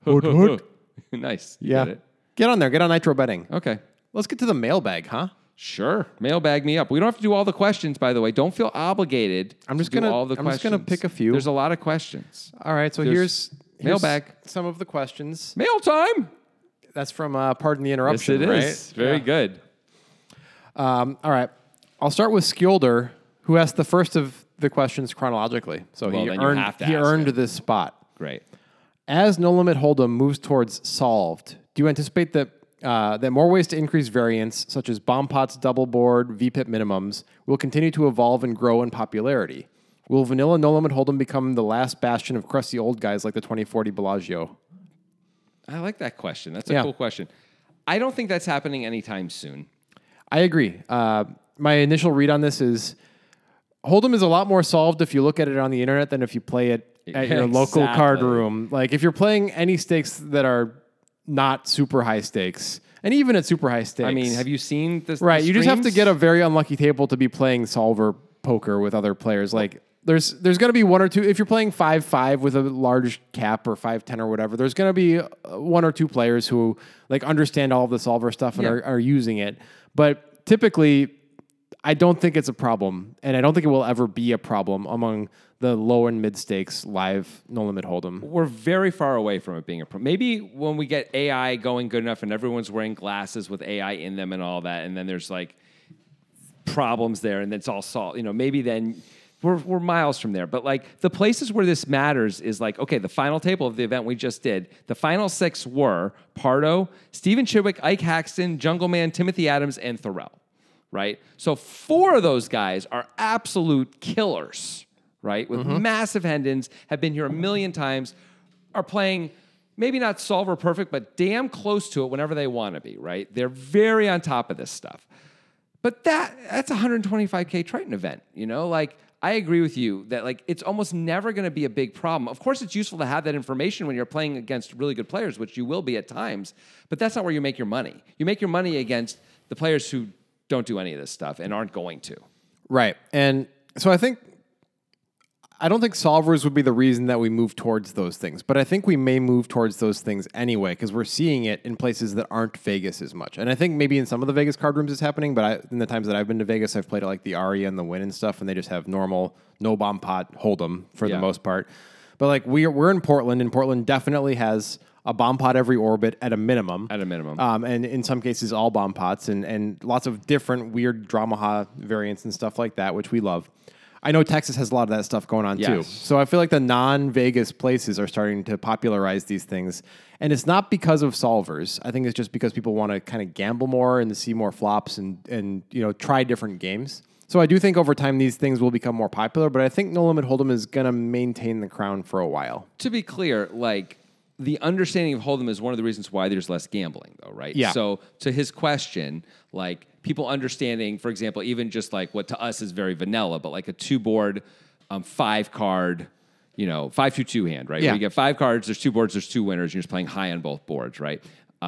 Nice. Yeah. Get it? Get on there. Get on Nitro Betting. Okay. Let's get to the mailbag, huh? Sure. Mailbag me up. We don't have to do all the questions, by the way. Don't feel obligated. I'm just to do gonna- all the I'm questions. just gonna pick a few. There's a lot of questions. All right. So There's here's mailbag. some of the questions. Mail time. That's from Pardon the Yes, Interruption, it right? is. Very good. All right. I'll start with Skilder, who asked the first of the questions chronologically. So Well, he then you earned have to he ask earned it. this spot. Great. As No Limit Hold'em moves towards solved, do you anticipate that that more ways to increase variance, such as bomb pots, double board, VPIP minimums, will continue to evolve and grow in popularity? Will vanilla No Limit Hold'em become the last bastion of crusty old guys like the 2040 Bellagio? I like that question. That's a Yeah. cool question. I don't think that's happening anytime soon. I agree. My initial read on this is Hold'em is a lot more solved if you look at it on the internet than if you play it at your local card Exactly. room. Like if you're playing any stakes that are not super high stakes, and even at super high stakes. I mean, have you seen this? Right, you just have to streams? get a very unlucky table to be playing solver poker with other players. Like there's going to be one or two if you're playing 5-5 with a large cap or 5-10 or whatever. There's going to be one or two players who like understand all of the solver stuff and Yeah. are using it. But typically, I don't think it's a problem, and I don't think it will ever be a problem among the low and mid stakes live no limit hold'em. We're very far away from it being a problem. Maybe when we get AI going good enough and everyone's wearing glasses with AI in them and all that, and then there's like problems there, and it's all solved. Maybe then we're miles from there. But like the places where this matters is like, okay, the final table of the event we just did. The final six were Pardo, Stephen Chidwick, Ike Haxton, Jungle Man, Timothy Adams, and Thorell. Right? So 4 of those guys are absolute killers, right? With massive hendons, have been here a million times, are playing maybe not solver perfect, but damn close to it whenever they want to be, right? They're very on top of this stuff. But that's a 125K Triton event, Like, I agree with you that like it's almost never going to be a big problem. Of course, it's useful to have that information when you're playing against really good players, which you will be at times, but that's not where you make your money. You make your money against the players who don't do any of this stuff and aren't going to. Right. And so I don't think solvers would be the reason that we move towards those things, but I think we may move towards those things anyway because we're seeing it in places that aren't Vegas as much. And I think maybe in some of the Vegas card rooms it's happening, but in the times that I've been to Vegas, I've played at like the Aria and the Wynn and stuff, and they just have normal, no bomb pot hold'em for the most part. But like we're in Portland, and Portland definitely has a bomb pot every orbit at a minimum. At a minimum. And in some cases, all bomb pots and lots of different weird Dramaha variants and stuff like that, which we love. I know Texas has a lot of that stuff going on too. Yes. So I feel like the non-Vegas places are starting to popularize these things. And it's not because of solvers. I think it's just because people want to kind of gamble more and to see more flops and try different games. So I do think over time these things will become more popular, but I think No Limit Hold'em is going to maintain the crown for a while. To be clear, like the understanding of Hold'em is one of the reasons why there's less gambling, though, right? Yeah. So to his question, like people understanding, for example, even just like what to us is very vanilla, but like a 2-board, 5-card, 5-2-2 hand, right? Yeah. Where you get 5 cards, there's 2 boards, there's 2 winners, and you're just playing high on both boards, right?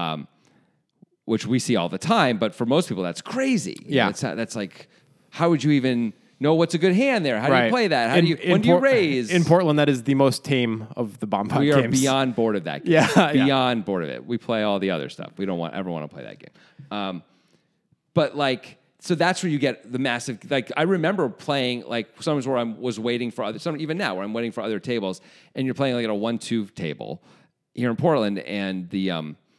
Which we see all the time, but for most people, that's crazy. Yeah. That's like, how would you even know what's a good hand there? How do you play that? When do you raise? In Portland, that is the most tame of the bomb pot We games. are beyond bored of that game. Yeah, beyond bored of it. We play all the other stuff. We don't ever want to play that game. But like, so that's where you get the massive. Like, I remember playing like sometimes where I was waiting for other. Some even now where I'm waiting for other tables, and you're playing like at a 1-2 table here in Portland, and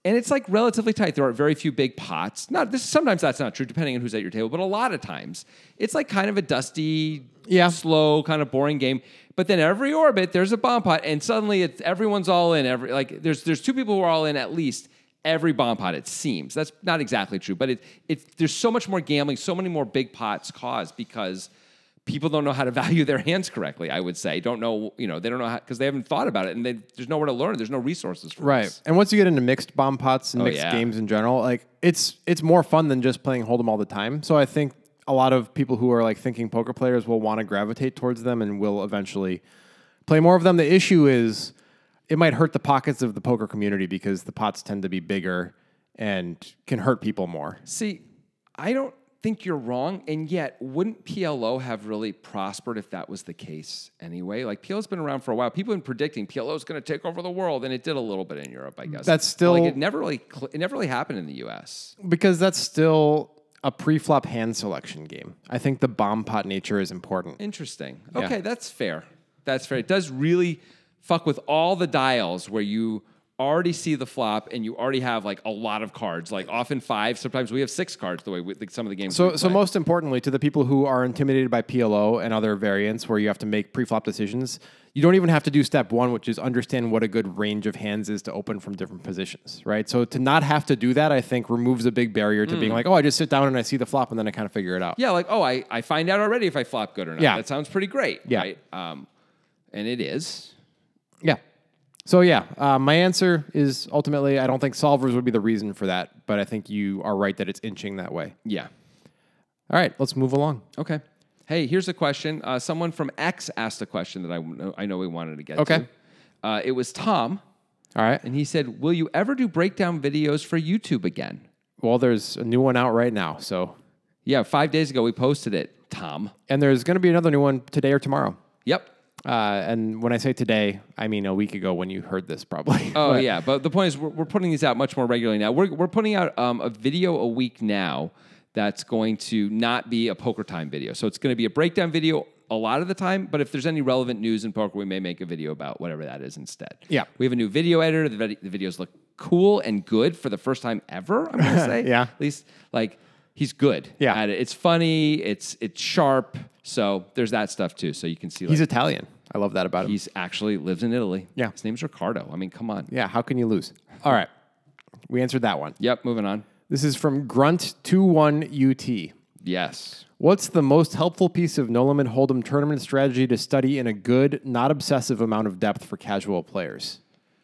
And it's like relatively tight. There are very few big pots. Sometimes that's not true, depending on who's at your table. But a lot of times, it's like kind of a dusty, slow, kind of boring game. But then every orbit, there's a bomb pot, and suddenly everyone's all in. There's two people who are all in at least every bomb pot. It seems that's not exactly true, but there's so much more gambling, so many more big pots caused because people don't know how to value their hands correctly. I would say they don't know how because they haven't thought about it, and there's nowhere to learn. There's no resources for this. And once you get into mixed bomb pots and mixed games in general, like it's more fun than just playing Hold'em all the time. So I think a lot of people who are like thinking poker players will want to gravitate towards them and will eventually play more of them. The issue is it might hurt the pockets of the poker community because the pots tend to be bigger and can hurt people more. See, I don't think you're wrong, and yet wouldn't PLO have really prospered if that was the case anyway? Like PLO's been around for a while. People have been predicting PLO is going to take over the world, and it did a little bit in Europe, I guess. That's still like it never really happened in the U.S. because that's still a pre-flop hand selection game. I think the bomb pot nature is important. Interesting. Okay, that's fair. That's fair. It does really fuck with all the dials where you already see the flop and you already have like a lot of cards, like often 5. Sometimes we have 6 cards the way some of the games. So most importantly, to the people who are intimidated by PLO and other variants where you have to make pre-flop decisions, you don't even have to do step 1, which is understand what a good range of hands is to open from different positions, right? So to not have to do that, I think removes a big barrier to being like, oh, I just sit down and I see the flop and then I kind of figure it out. Yeah, like, oh, I find out already if I flop good or not. Yeah. That sounds pretty great, Yeah. right? And it is. Yeah. So my answer is ultimately I don't think solvers would be the reason for that, but I think you are right that it's inching that way. Yeah. All right, let's move along. Okay. Hey, here's a question. Someone from X asked a question that I know we wanted to get Okay. to. It was Tom, All right. and he said, will you ever do breakdown videos for YouTube again? Well, there's a new one out right now, so. Yeah, 5 days ago we posted it, Tom. And there's going to be another new one today or tomorrow. Yep. And when I say today, I mean a week ago when you heard this, probably. Oh, yeah. But the point is we're putting these out much more regularly now. We're putting out a video a week now that's going to not be a poker time video. So it's going to be a breakdown video a lot of the time, but if there's any relevant news in poker, we may make a video about whatever that is instead. Yeah. We have a new video editor. The videos look cool and good for the first time ever, I'm going to say. Yeah. At least, like, he's good at it. It's funny. It's sharp. So there's that stuff, too. So you can see, like, He's Italian. I love that about him. He's actually lives in Italy. Yeah. His name's Ricardo. I mean, come on. Yeah, how can you lose? All right. We answered that one. Yep, moving on. This is from Grunt21UT. Yes. What's the most helpful piece of No Limit Hold'em tournament strategy to study in a good, not obsessive amount of depth for casual players?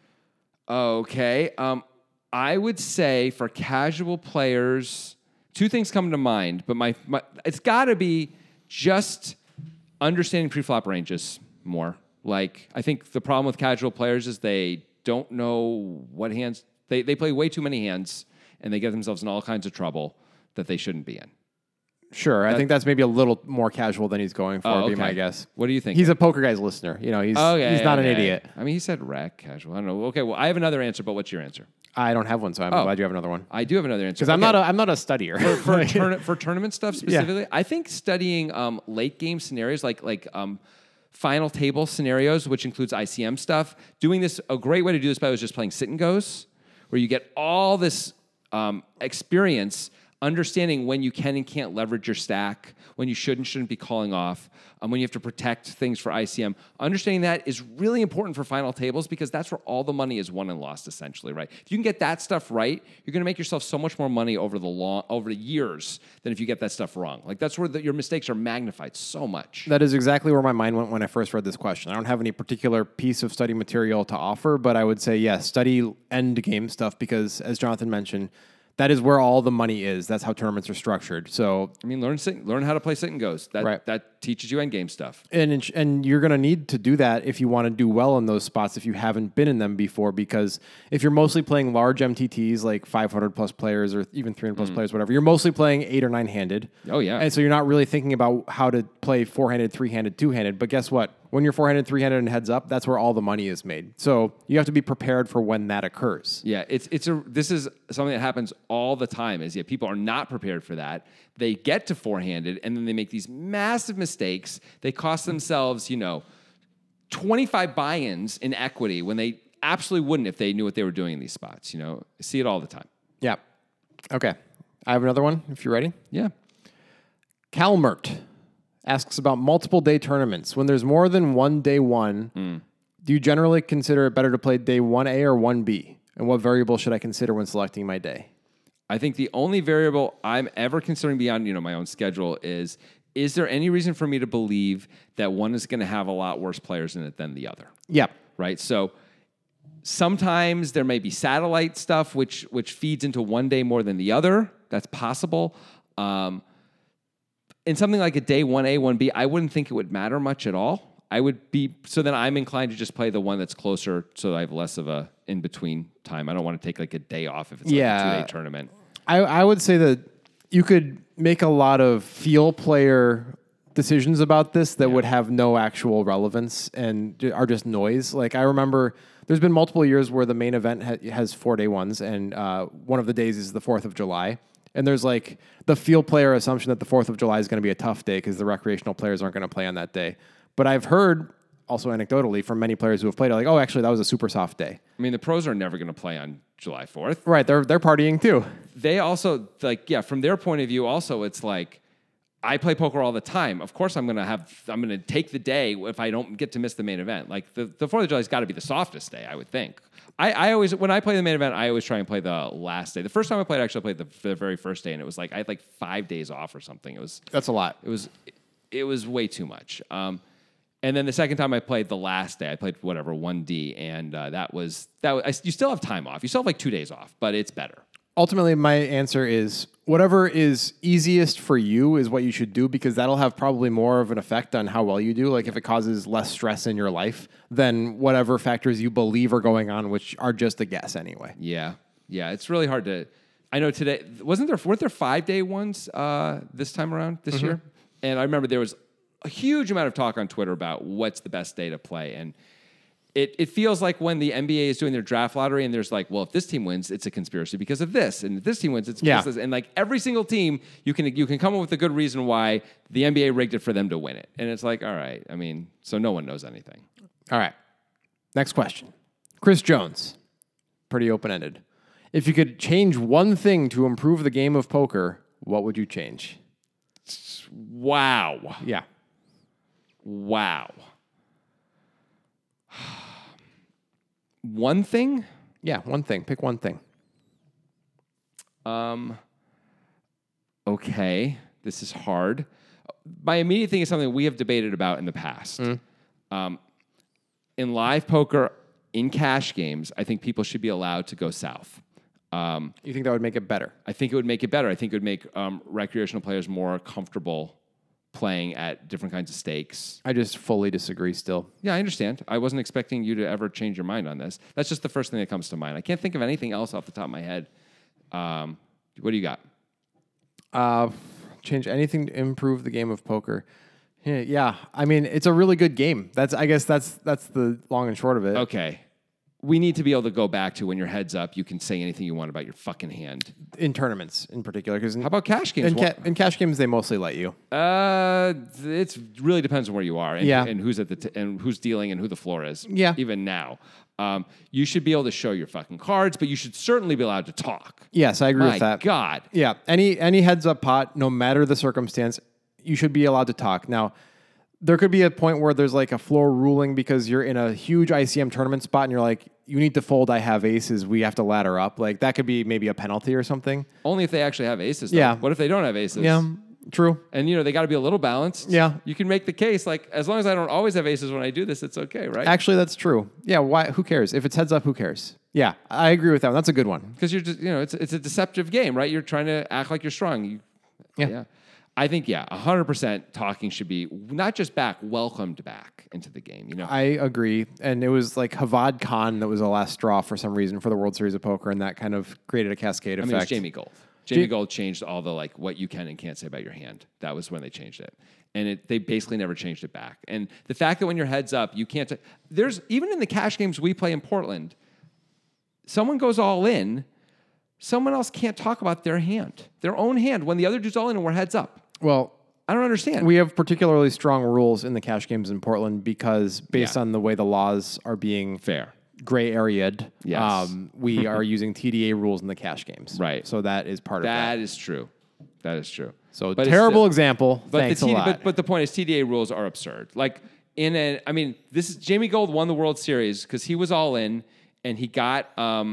Okay. I would say for casual players, 2 things come to mind, but my it's got to be just understanding pre-flop ranges more. Like, I think the problem with casual players is they don't know what hands they play way too many hands, and they get themselves in all kinds of trouble that they shouldn't be in. Sure. I think that's maybe a little more casual than he's going for, would be my guess. What do you think? He's a Poker Guys listener. You know, he's not an idiot. I mean, he said rec, casual. I don't know. Okay, well, I have another answer, but what's your answer? I don't have one, so I'm glad you have another one. I do have another answer. Because I'm not a studier. For tournament stuff specifically, I think studying late game scenarios like final table scenarios, which includes ICM stuff. Doing this, a great way to do this by was just playing sit and goes, where you get all this experience understanding when you can and can't leverage your stack, when you should and shouldn't be calling off, when you have to protect things for ICM. Understanding that is really important for final tables because that's where all the money is won and lost, essentially, right? If you can get that stuff right, you're going to make yourself so much more money over the years than if you get that stuff wrong. Like, that's where your mistakes are magnified so much. That is exactly where my mind went when I first read this question. I don't have any particular piece of study material to offer, but I would say, yes, study end game stuff because, as Jonathan mentioned, that is where all the money is. That's how tournaments are structured. So, I mean, learn how to play sit and goes. That teaches you endgame stuff. And you're going to need to do that if you want to do well in those spots if you haven't been in them before. Because if you're mostly playing large MTTs like 500 plus players or even 300 plus players, whatever, you're mostly playing 8 or 9 handed. Oh yeah. And so you're not really thinking about how to play 4-handed, 3-handed, 2-handed. But guess what? When you're 4-handed, 3-handed, and heads up, that's where all the money is made. So you have to be prepared for when that occurs. Yeah, this is something that happens all the time. Is people are not prepared for that. They get to 4-handed, and then they make these massive mistakes. They cost themselves, 25 buy-ins in equity when they absolutely wouldn't if they knew what they were doing in these spots. I see it all the time. Yeah. Okay. I have another one if you're ready. Yeah. Calmert asks about multiple day tournaments. When there's more than one day one, do you generally consider it better to play day 1A or 1B? And what variable should I consider when selecting my day? I think the only variable I'm ever considering beyond, my own schedule is there any reason for me to believe that one is going to have a lot worse players in it than the other? Yeah. Right? So sometimes there may be satellite stuff which feeds into one day more than the other. That's possible. In something like a day 1A, 1B, I wouldn't think it would matter much at all. Then I'm inclined to just play the one that's closer so I have less of a in-between time. I don't want to take like a day off if it's like a 2-day tournament. I would say that you could make a lot of field player decisions about this that would have no actual relevance and are just noise. Like I remember there's been multiple years where the main event has 4-day ones, and one of the days is the 4th of July. And there's like the field player assumption that the 4th of July is going to be a tough day because the recreational players aren't going to play on that day. But I've heard also anecdotally from many players who have played, like, oh, actually, that was a super soft day. I mean, the pros are never going to play on July 4th. Right. They're partying too. They also, from their point of view, also, it's like, I play poker all the time. Of course, I'm going to take the day if I don't get to miss the main event. Like, the 4th of July has got to be the softest day, I would think. I always, when I play the main event, I always try and play the last day. The first time I played, I actually played the very first day, and it was like, I had like 5 days off or something. That's a lot. It was way too much. And then the second time I played the last day, I played 1D, and you still have time off. You still have like 2 days off, but it's better. Ultimately, my answer is whatever is easiest for you is what you should do, because that'll have probably more of an effect on how well you do. Like if it causes less stress in your life than whatever factors you believe are going on, which are just a guess anyway. Yeah. It's really hard to. I know today weren't there 5-day ones this time around this year? And I remember there was a huge amount of talk on Twitter about what's the best day to play. And it feels like when the NBA is doing their draft lottery and there's like, well, if this team wins, it's a conspiracy because of this. And if this team wins, it's because of this. And like every single team, you can come up with a good reason why the NBA rigged it for them to win it. And it's like, all right, I mean, so no one knows anything. All right. Next question. Chris Jones. Pretty open-ended. If you could change one thing to improve the game of poker, what would you change? Wow. Yeah. Wow. One thing? Yeah, one thing. Pick one thing. Okay. This is hard. My immediate thing is something we have debated about in the past. In live poker, in cash games, I think people should be allowed to go south. You think that would make it better? I think it would make it better. I think it would make recreational players more comfortable playing at different kinds of stakes. I just fully disagree still. Yeah, I understand. I wasn't expecting you to ever change your mind on this. That's just the first thing that comes to mind. I can't think of anything else off the top of my head. What do you got? Change anything to improve the game of poker. Yeah. I mean, it's a really good game. I guess that's the long and short of it. Okay. We need to be able to go back to when your head's up, you can say anything you want about your fucking hand. In tournaments, in particular. How about cash games? In cash games, they mostly let you. It really depends on where you are, and who's and who's dealing, and who the floor is. Yeah. Even now, you should be able to show your fucking cards, but you should certainly be allowed to talk. Yes, I agree with that. My God. Yeah. Any heads up pot, no matter the circumstance, you should be allowed to talk. Now, there could be a point where there's like a floor ruling because you're in a huge ICM tournament spot and you're like, you need to fold, I have aces, we have to ladder up. Like that could be maybe a penalty or something. Only if they actually have aces, though. Yeah. What if they don't have aces? Yeah, true. And, they got to be a little balanced. Yeah. You can make the case, like, as long as I don't always have aces when I do this, it's okay, right? Actually, that's true. Yeah, why? Who cares? If it's heads up, who cares? Yeah, I agree with that one. That's a good one. Because you're just, it's a deceptive game, right? You're trying to act like you're strong. Yeah. I think, 100% talking should be not just welcomed back into the game. I agree. And it was like Havad Khan that was the last straw for some reason for the World Series of Poker, and that kind of created a cascade effect. I mean, it was Jamie Gold. Jamie Gold changed all the, like, what you can and can't say about your hand. That was when they changed it. And they basically never changed it back. And the fact that when your head's up, you can't... There's even in the cash games we play in Portland, someone goes all in, someone else can't talk about their hand, their own hand, when the other dude's all in and we're heads up. Well, I don't understand. We have particularly strong rules in the cash games in Portland because based on the way the laws are being fair. gray area'd. Yes. We are using TDA rules in the cash games. Right. So that is part of that. That is true. That is true. So But it's terrible still- example. But Thanks the a lot. But the point is, TDA rules are absurd. Like this is Jamie Gold won the World Series because he was all in, and he got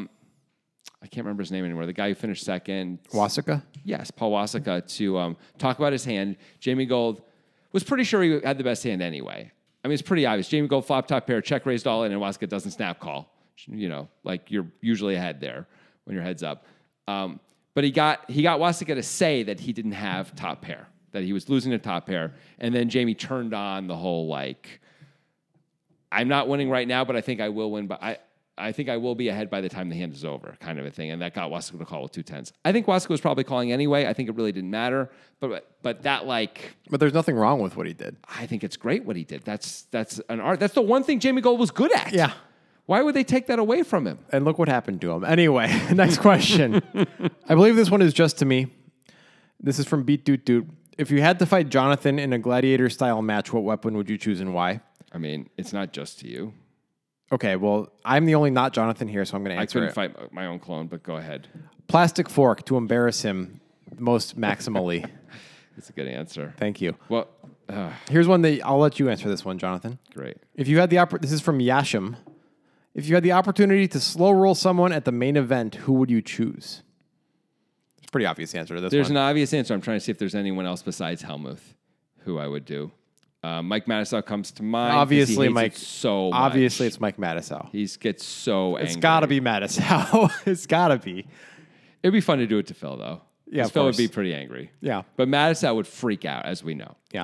I can't remember his name anymore. The guy who finished second, Wasika? yes, Paul Wasika, to talk about his hand. Jamie Gold was pretty sure he had the best hand anyway. I mean, it's pretty obvious. Jamie Gold flop top pair, check raised all in, and Wasika doesn't snap call. You know, like you're usually ahead there when your head's up. But he got Wasika to say that he didn't have top pair, that he was losing a top pair, and then Jamie turned on the whole like, I'm not winning right now, but I think I will win. But I think I will be ahead by the time the hand is over, kind of a thing. And that got Wasika to call with 2-10s. I think Wasika was probably calling anyway. I think it really didn't matter. But that like, But there's nothing wrong with what he did. I think it's great what he did. That's an art. That's the one thing Jamie Gold was good at. Yeah. Why would they take that away from him? And look what happened to him. Anyway, next question. I believe this one is just to me. This is from Beat Doot Doot. If you had to fight Jonathan in a gladiator-style match, what weapon would you choose and why? I mean, it's not just to you. Okay, well, I'm the only not Jonathan here, so I'm going to I answer couldn't it. fight my own clone, but go ahead. Plastic fork to embarrass him most maximally. That's a good answer. Thank you. Well, Here's one that I'll let you answer this one, Jonathan. great. If you had the this is from Yashim. If you had the opportunity to slow roll someone at the main event, who would you choose? It's a pretty obvious answer to this There's one. an obvious answer. I'm trying to see if there's anyone else besides Helmuth who I would do. Mike Matisow comes to mind. 'cause he Obviously, hates Mike. it so much. Obviously, it's Mike Matisow. He gets so angry. It's got to be Matisow. It's got to be. It'd be fun to do it to Phil, though. Yeah, 'Cause of Phil course. would be pretty angry. Yeah. But Matisow would freak out, as we know. Yeah.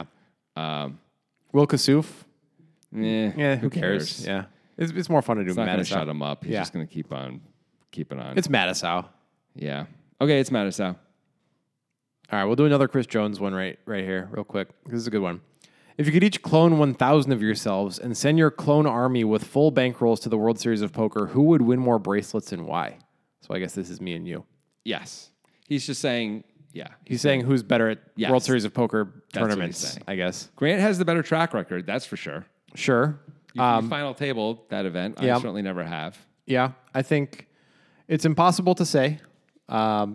Will Kasuf? Eh, Yeah, who cares? Yeah. It's more fun to do It's not going to Matisow. shut him up. He's Yeah. just going to keep on keeping on. It's Matisow. Yeah. Okay, it's Matisow. All right, we'll do another Chris Jones one right here, real quick. This is a good one. If you could each clone 1,000 of yourselves and send your clone army with full bankrolls to the World Series of Poker, who would win more bracelets and why? So I guess this is me and you. Yes. He's just saying, yeah. He's saying who's better at Yes. World Series of Poker what he's tournaments, saying. I guess. Grant has the better track record, that's for sure. Sure. You final table that event. yeah. I certainly never have. Yeah, I think it's impossible to say. I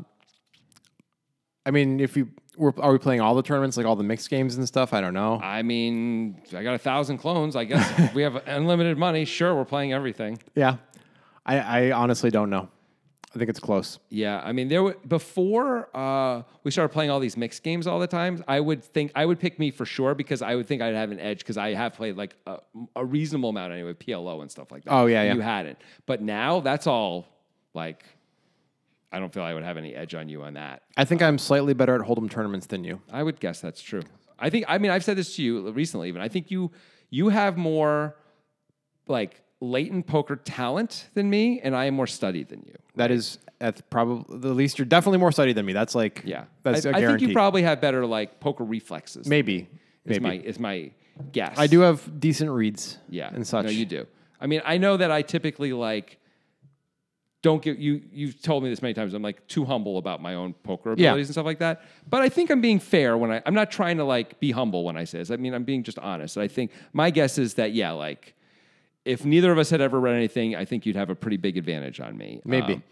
mean, are we playing all the tournaments, like all the mixed games and stuff? I don't know. I mean, I got 1,000 clones. I guess if we have unlimited money. Sure, we're playing everything. Yeah, I honestly don't know. I think it's close. Yeah, I mean, before we started playing all these mixed games all the time, I would pick me for sure because I would think I'd have an edge because I have played like a reasonable amount anyway, PLO and stuff like that. Oh, yeah, yeah. You hadn't, but now that's all like. I don't feel I would have any edge on you on that. I think I'm slightly better at Hold'em tournaments than you. I would guess that's true. I mean, I've said this to you recently even. I think you have more like latent poker talent than me, and I am more studied than you. That is at probably the least. You're definitely more studied than me. That's like That's a I think guarantee. you probably have better like poker reflexes. Maybe. Is my guess. I do have decent reads. Yeah, and such. No, you do. I mean, I know that I typically like don't give you. You've told me this many times. I'm like too humble about my own poker abilities and stuff like that. But I think I'm being fair when I'm not trying to like be humble when I say this. I mean, I'm being just honest. I think my guess is that like if neither of us had ever read anything, I think you'd have a pretty big advantage on me. Maybe.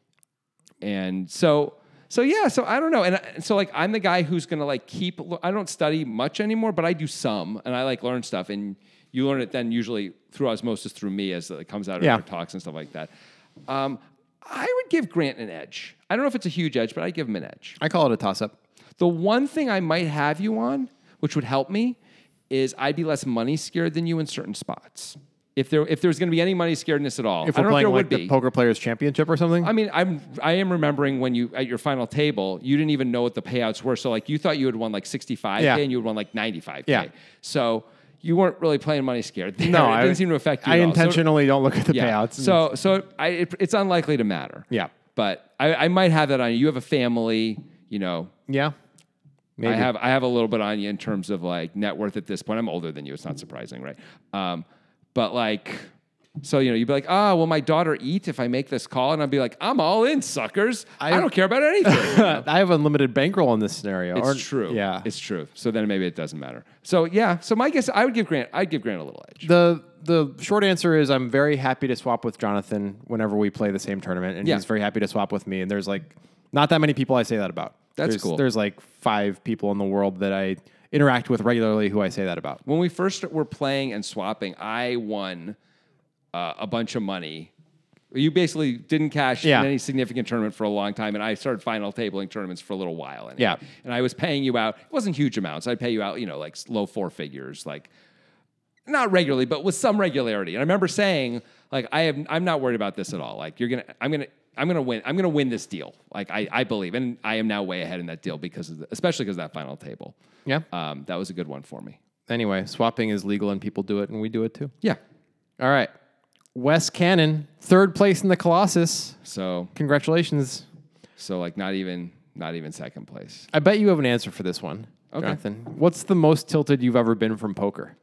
And so yeah, so I don't know. And so like I'm the guy who's going to like I don't study much anymore, but I do some and I like learn stuff and you learn it then usually through osmosis through me as it comes out of our talks and stuff like that. I would give Grant an edge. I don't know if it's a huge edge, but I'd give him an edge. I call it a toss-up. The one thing I might have you on, which would help me, is I'd be less money scared than you in certain spots. If there's going to be any money scaredness at all, If I we're don't know playing if there like would be. the Poker Players Championship or something. I mean, I am remembering when you at your final table, you didn't even know what the payouts were. So like you thought you had won like 65K and you had won like 95K. Yeah. So you weren't really playing money scared there. No, it didn't seem to affect you. I at all. intentionally don't look at the Yeah. payouts. It's unlikely to matter. Yeah. But I might have that on you. You have a family, you know. Yeah. Maybe. I have a little bit on you in terms of like net worth at this point. I'm older than you. It's not surprising, right? But like, so, you know, you'd be like, will my daughter eat if I make this call? And I'd be like, I'm all in, suckers. I don't care about anything. You know? I have unlimited bankroll in this scenario. It's true. Yeah. It's true. So then maybe it doesn't matter. So yeah. So my guess, I'd give Grant a little edge. The the short answer is I'm very happy to swap with Jonathan whenever we play the same tournament, and Yeah. he's very happy to swap with me. And there's like not that many people I say that about. That's cool. There's like 5 people in the world that I interact with regularly who I say that about. When we first were playing and swapping, I won a bunch of money. You basically didn't cash Yeah. in any significant tournament for a long time, and I started final tabling tournaments for a little while. And Yeah. and I was paying you out. It wasn't huge amounts. I'd pay you out, like low 4 figures, like not regularly, but with some regularity. And I remember saying, like, I'm not worried about this at all. Like, I'm gonna win. I'm gonna win this deal. Like, I believe, and I am now way ahead in that deal especially because of that final table. Yeah. That was a good one for me. Anyway, swapping is legal and people do it, and we do it too. Yeah. All right. Wes Cannon, 3rd place in the Colossus. So Congratulations. like not even second place. I bet you have an answer for this one, Okay. Jonathan. What's the most tilted you've ever been from poker?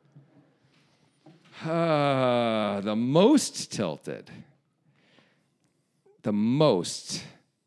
The most tilted. The most.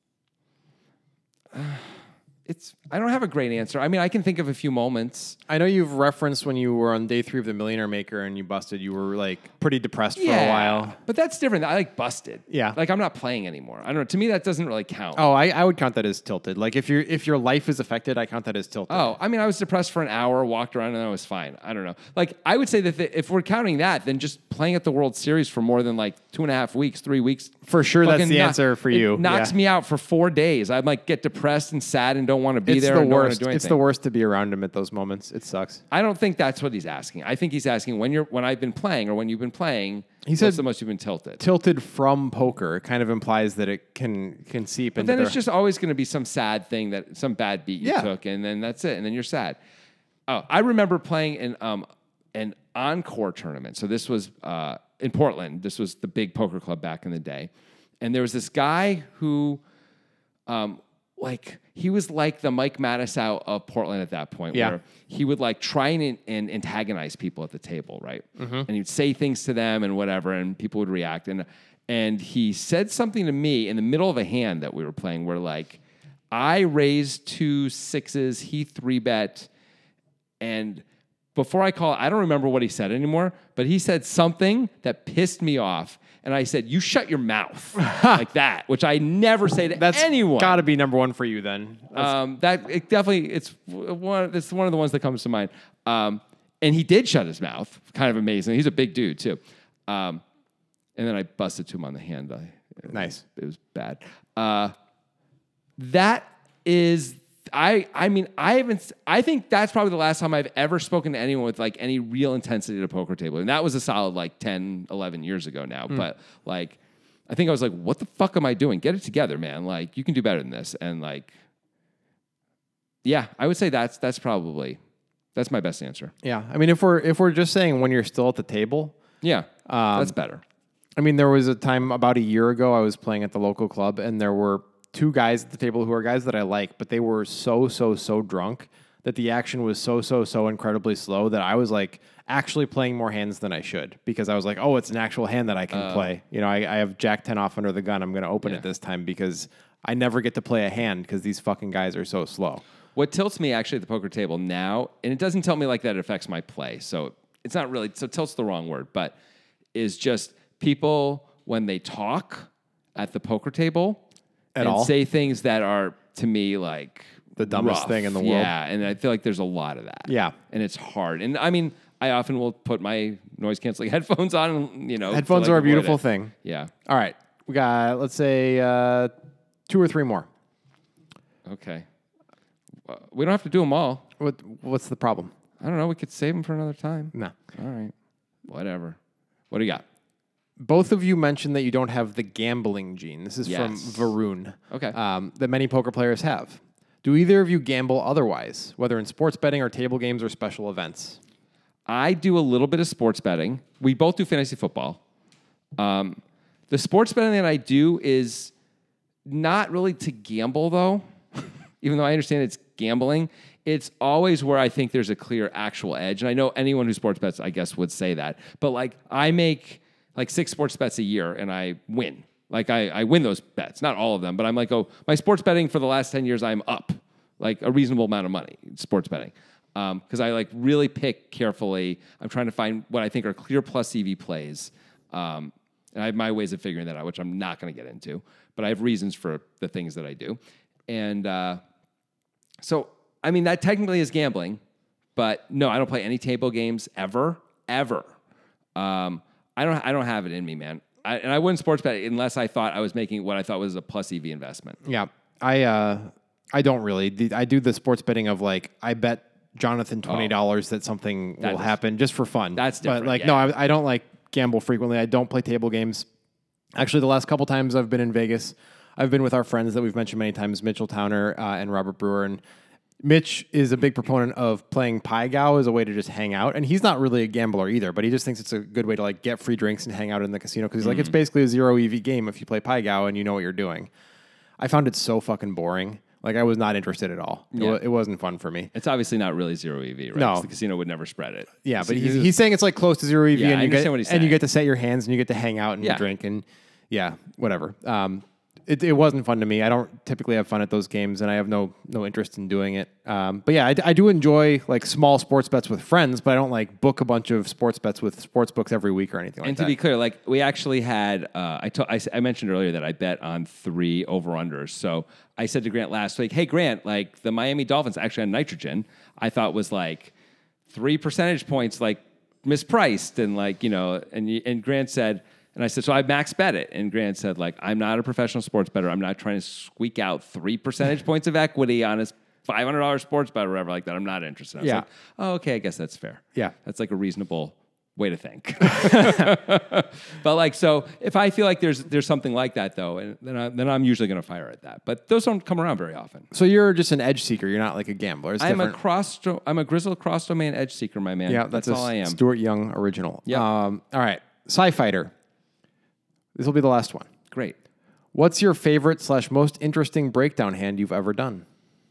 I don't have a great answer. I mean, I can think of a few moments. I know you've referenced when you were on day 3 of the Millionaire Maker and you busted, you were like pretty depressed for a while. But that's different. I like busted. Yeah. Like I'm not playing anymore. I don't know. To me, that doesn't really count. Oh, I would count that as tilted. Like if your life is affected, I count that as tilted. Oh, I mean, I was depressed for an hour, walked around, and I was fine. I don't know. Like, I would say that if we're counting that, then just playing at the World Series for more than like 2.5 weeks, 3 weeks. For sure, that's fucking the answer for you. It knocks Yeah. me out for 4 days. I like get depressed and sad and don't want to be It's there. the and don't wanna worst. do anything. It's the worst to be around him at those moments. It sucks. I don't think that's what he's asking. I think he's asking when I've been playing or when you've been playing. He said what's the most you've been tilted. Tilted from poker kind of implies that it can seep But into then their... it's just always going to be some sad thing some bad beat you Yeah. took, and then that's it, and then you're sad. Oh, I remember playing in an encore tournament. So this was in Portland. This was the big poker club back in the day, and there was this guy who, he was like the Mike Matusow of Portland at that point, Yeah. where he would like try and antagonize people at the table, right? And he'd say things to them and whatever, and people would react. And he said something to me in the middle of a hand that we were playing, where like I raised 2 6s, he 3-bet, and before I call, I don't remember what he said anymore, but he said something that pissed me off. And I said, "You shut your mouth," like that, which I never say to That's anyone. got to be number one for you then. It's one of the ones that comes to mind. And he did shut his mouth. Kind of amazing. He's a big dude too. And then I busted to him on the hand. Nice. It was bad. That is. I think that's probably the last time I've ever spoken to anyone with like any real intensity at a poker table. And that was a solid like 10, 11 years ago now. But like, I think I was like, what the fuck am I doing? Get it together, man. Like, you can do better than this. And like, yeah, I would say that's my best answer. Yeah. I mean, if we're just saying when you're still at the table, Yeah, that's better. I mean, there was a time about a year ago I was playing at the local club and there were 2 guys at the table who are guys that I like, but they were so drunk that the action was so incredibly slow that I was like actually playing more hands than I should because I was like, oh, it's an actual hand that I can play. You know, I have Jack 10 off under the gun. I'm going to open it this time because I never get to play a hand because these fucking guys are so slow. What tilts me actually at the poker table now, and it doesn't tell me like that it affects my play, so it's not really, so tilt's the wrong word, but is just people when they talk at the poker table At and all? say things that are, to me, like The dumbest rough. thing in the world. Yeah, and I feel like there's a lot of that. Yeah. And it's hard. And I mean, I often will put my noise-canceling headphones on and, Headphones to, are a avoid beautiful it. thing. Yeah. All right. We got, let's say, 2 or 3 more. Okay. We don't have to do them all. What's the problem? I don't know. We could save them for another time. No. All right. Whatever. What do you got? Both of you mentioned that you don't have the gambling gene. This is from Yes. Varun. Okay. That many poker players have. Do either of you gamble otherwise, whether in sports betting or table games or special events? I do a little bit of sports betting. We both do fantasy football. The sports betting that I do is not really to gamble, though, even though I understand it's gambling. It's always where I think there's a clear actual edge. And I know anyone who sports bets, I guess, would say that. But like, I make like 6 sports bets a year and I win. Like I win those bets, not all of them, but I'm like, oh, my sports betting for the last 10 years, I'm up like a reasonable amount of money, sports betting. because I like really pick carefully. I'm trying to find what I think are clear plus EV plays. And I have my ways of figuring that out, which I'm not going to get into, but I have reasons for the things that I do. And so, I mean, that technically is gambling, but no, I don't play any table games ever. I don't have it in me, man. And I wouldn't sports bet unless I thought I was making what I thought was a plus EV investment. Yeah. I don't really. I do the sports betting of like, I bet Jonathan $20 that something will happen just for fun. That's different. But like, no, I don't like gamble frequently. I don't play table games. Actually, the last couple times I've been in Vegas, I've been with our friends that we've mentioned many times, Mitchell Towner and Robert Brewer. And Mitch is a big proponent of playing Pai Gow as a way to just hang out. And he's not really a gambler either, but he just thinks it's a good way to like get free drinks and hang out in the casino. Because he's like, it's basically a zero EV game if you play Pai Gow and you know what you're doing. I found it so fucking boring. Like, I was not interested at all. Yeah. It wasn't fun for me. It's obviously not really zero EV, right? No. 'Cause the casino would never spread it. Yeah, but he's saying it's like close to zero EV, Yeah, and I you understand get what he's and you saying. get to set your hands and you get to hang out and drink and whatever. It wasn't fun to me. I don't typically have fun at those games, and I have no interest in doing it. But yeah, I do enjoy like small sports bets with friends, but I don't like book a bunch of sports bets with sports books every week or anything like And that. to be clear, like we actually had, I mentioned earlier that I bet on 3 over-unders. So I said to Grant last week, hey, Grant, like the Miami Dolphins actually on nitrogen, I thought was like 3 percentage points like mispriced. And like, and Grant said, and I said, so I max bet it. And Grant said, like, I'm not a professional sports bettor. I'm not trying to squeak out 3 percentage points of equity on his $500 sports bet or whatever like that. I'm not interested. I was like, oh, okay, I guess that's fair. Yeah. That's like a reasonable way to think. But like, so if I feel like there's something like that though, and then I'm usually going to fire at that. But those don't come around very often. So you're just an edge seeker. You're not like a gambler. It's I'm different. a grizzled cross domain edge seeker, my man. Yeah, that's all I am. Stuart Young original. Yeah. All right, Sci-Fighter. This will be the last one. Great. What's your favorite / most interesting breakdown hand you've ever done?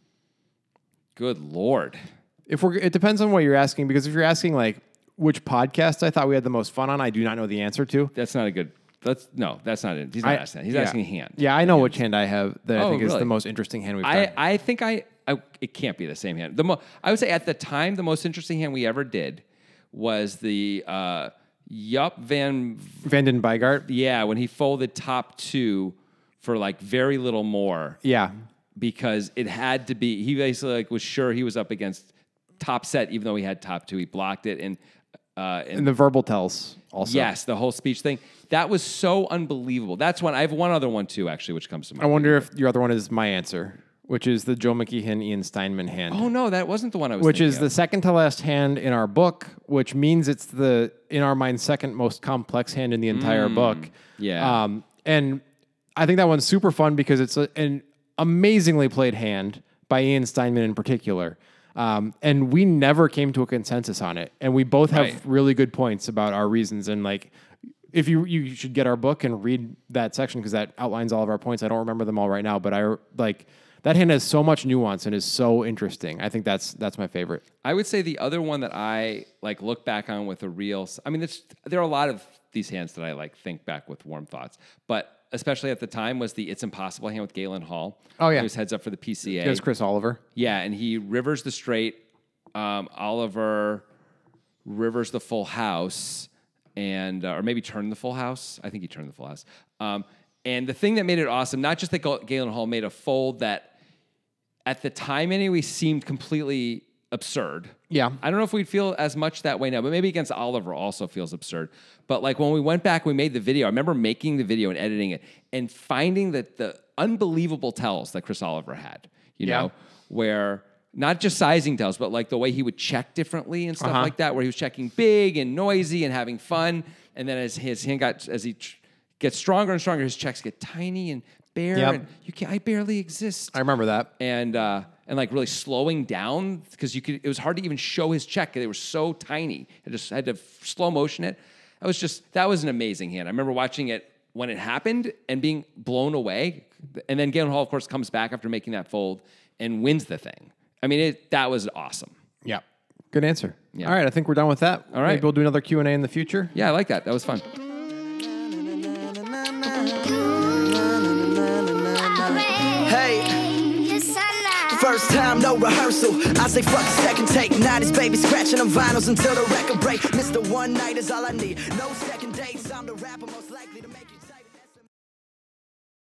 Good Lord. It depends on what you're asking, because if you're asking like which podcast I thought we had the most fun on, I do not know the answer to. That's not a good. That's not it. He's not asking that. He's asking a hand. Yeah, I know which hand I have that I think is really? the most interesting hand we've done. I think it can't be the same hand. I would say at the time, the most interesting hand we ever did was the Jupp Van den Bygart. Yeah, when he folded top 2 for like very little more. Yeah. Because it had to be, he basically like was sure he was up against top set, even though he had top 2. He blocked it. And the verbal tells also. Yes, the whole speech thing. That was so unbelievable. That's one. I have one other one too, actually, which comes to mind. I wonder if your other one is my answer, which is the Joe McKeon, Ian Steinman hand. Oh, no, that wasn't the one I was Which thinking is of. the second to last hand in our book, which means it's in our mind, second most complex hand in the entire book. Yeah. And I think that one's super fun because it's an amazingly played hand by Ian Steinman in particular. And we never came to a consensus on it. And we both have really good points about our reasons. And like, if you should get our book and read that section because that outlines all of our points. I don't remember them all right now, but that hand has so much nuance and is so interesting. I think that's my favorite. I would say the other one that I like look back on with a real. I mean, there are a lot of these hands that I like think back with warm thoughts, but especially at the time was the It's Impossible hand with Galen Hall. Oh yeah, he was heads up for the PCA. There's Chris Oliver. Yeah, and he rivers the straight. Oliver rivers the full house, and or maybe turned the full house. I think he turned the full house. And the thing that made it awesome, not just that Galen Hall made a fold that at the time anyway seemed completely absurd. Yeah. I don't know if we'd feel as much that way now, but maybe against Oliver also feels absurd. But like when we went back, we made the video. I remember making the video and editing it and finding that the unbelievable tells that Chris Oliver had, you know, where not just sizing tells, but like the way he would check differently and stuff like that, where he was checking big and noisy and having fun. And then as his hand as he gets stronger and stronger, his checks get tiny and bare. Yep. And I barely exist. I remember that. And like really slowing down because it was hard to even show his check. They were so tiny. I just had to slow motion it. That was an amazing hand. I remember watching it when it happened and being blown away. And then Galen Hall, of course, comes back after making that fold and wins the thing. I mean, that was awesome. Yeah. Good answer. Yeah. All right. I think we're done with that. All right. Maybe we'll do another Q&A in the future. Yeah, I like that. That was fun. Hey, First time, no rehearsal. I say fuck a second take. 90s baby scratching on vinyls until the record break. Mr. One Night is all I need. No second dates. I'm the rapper most likely.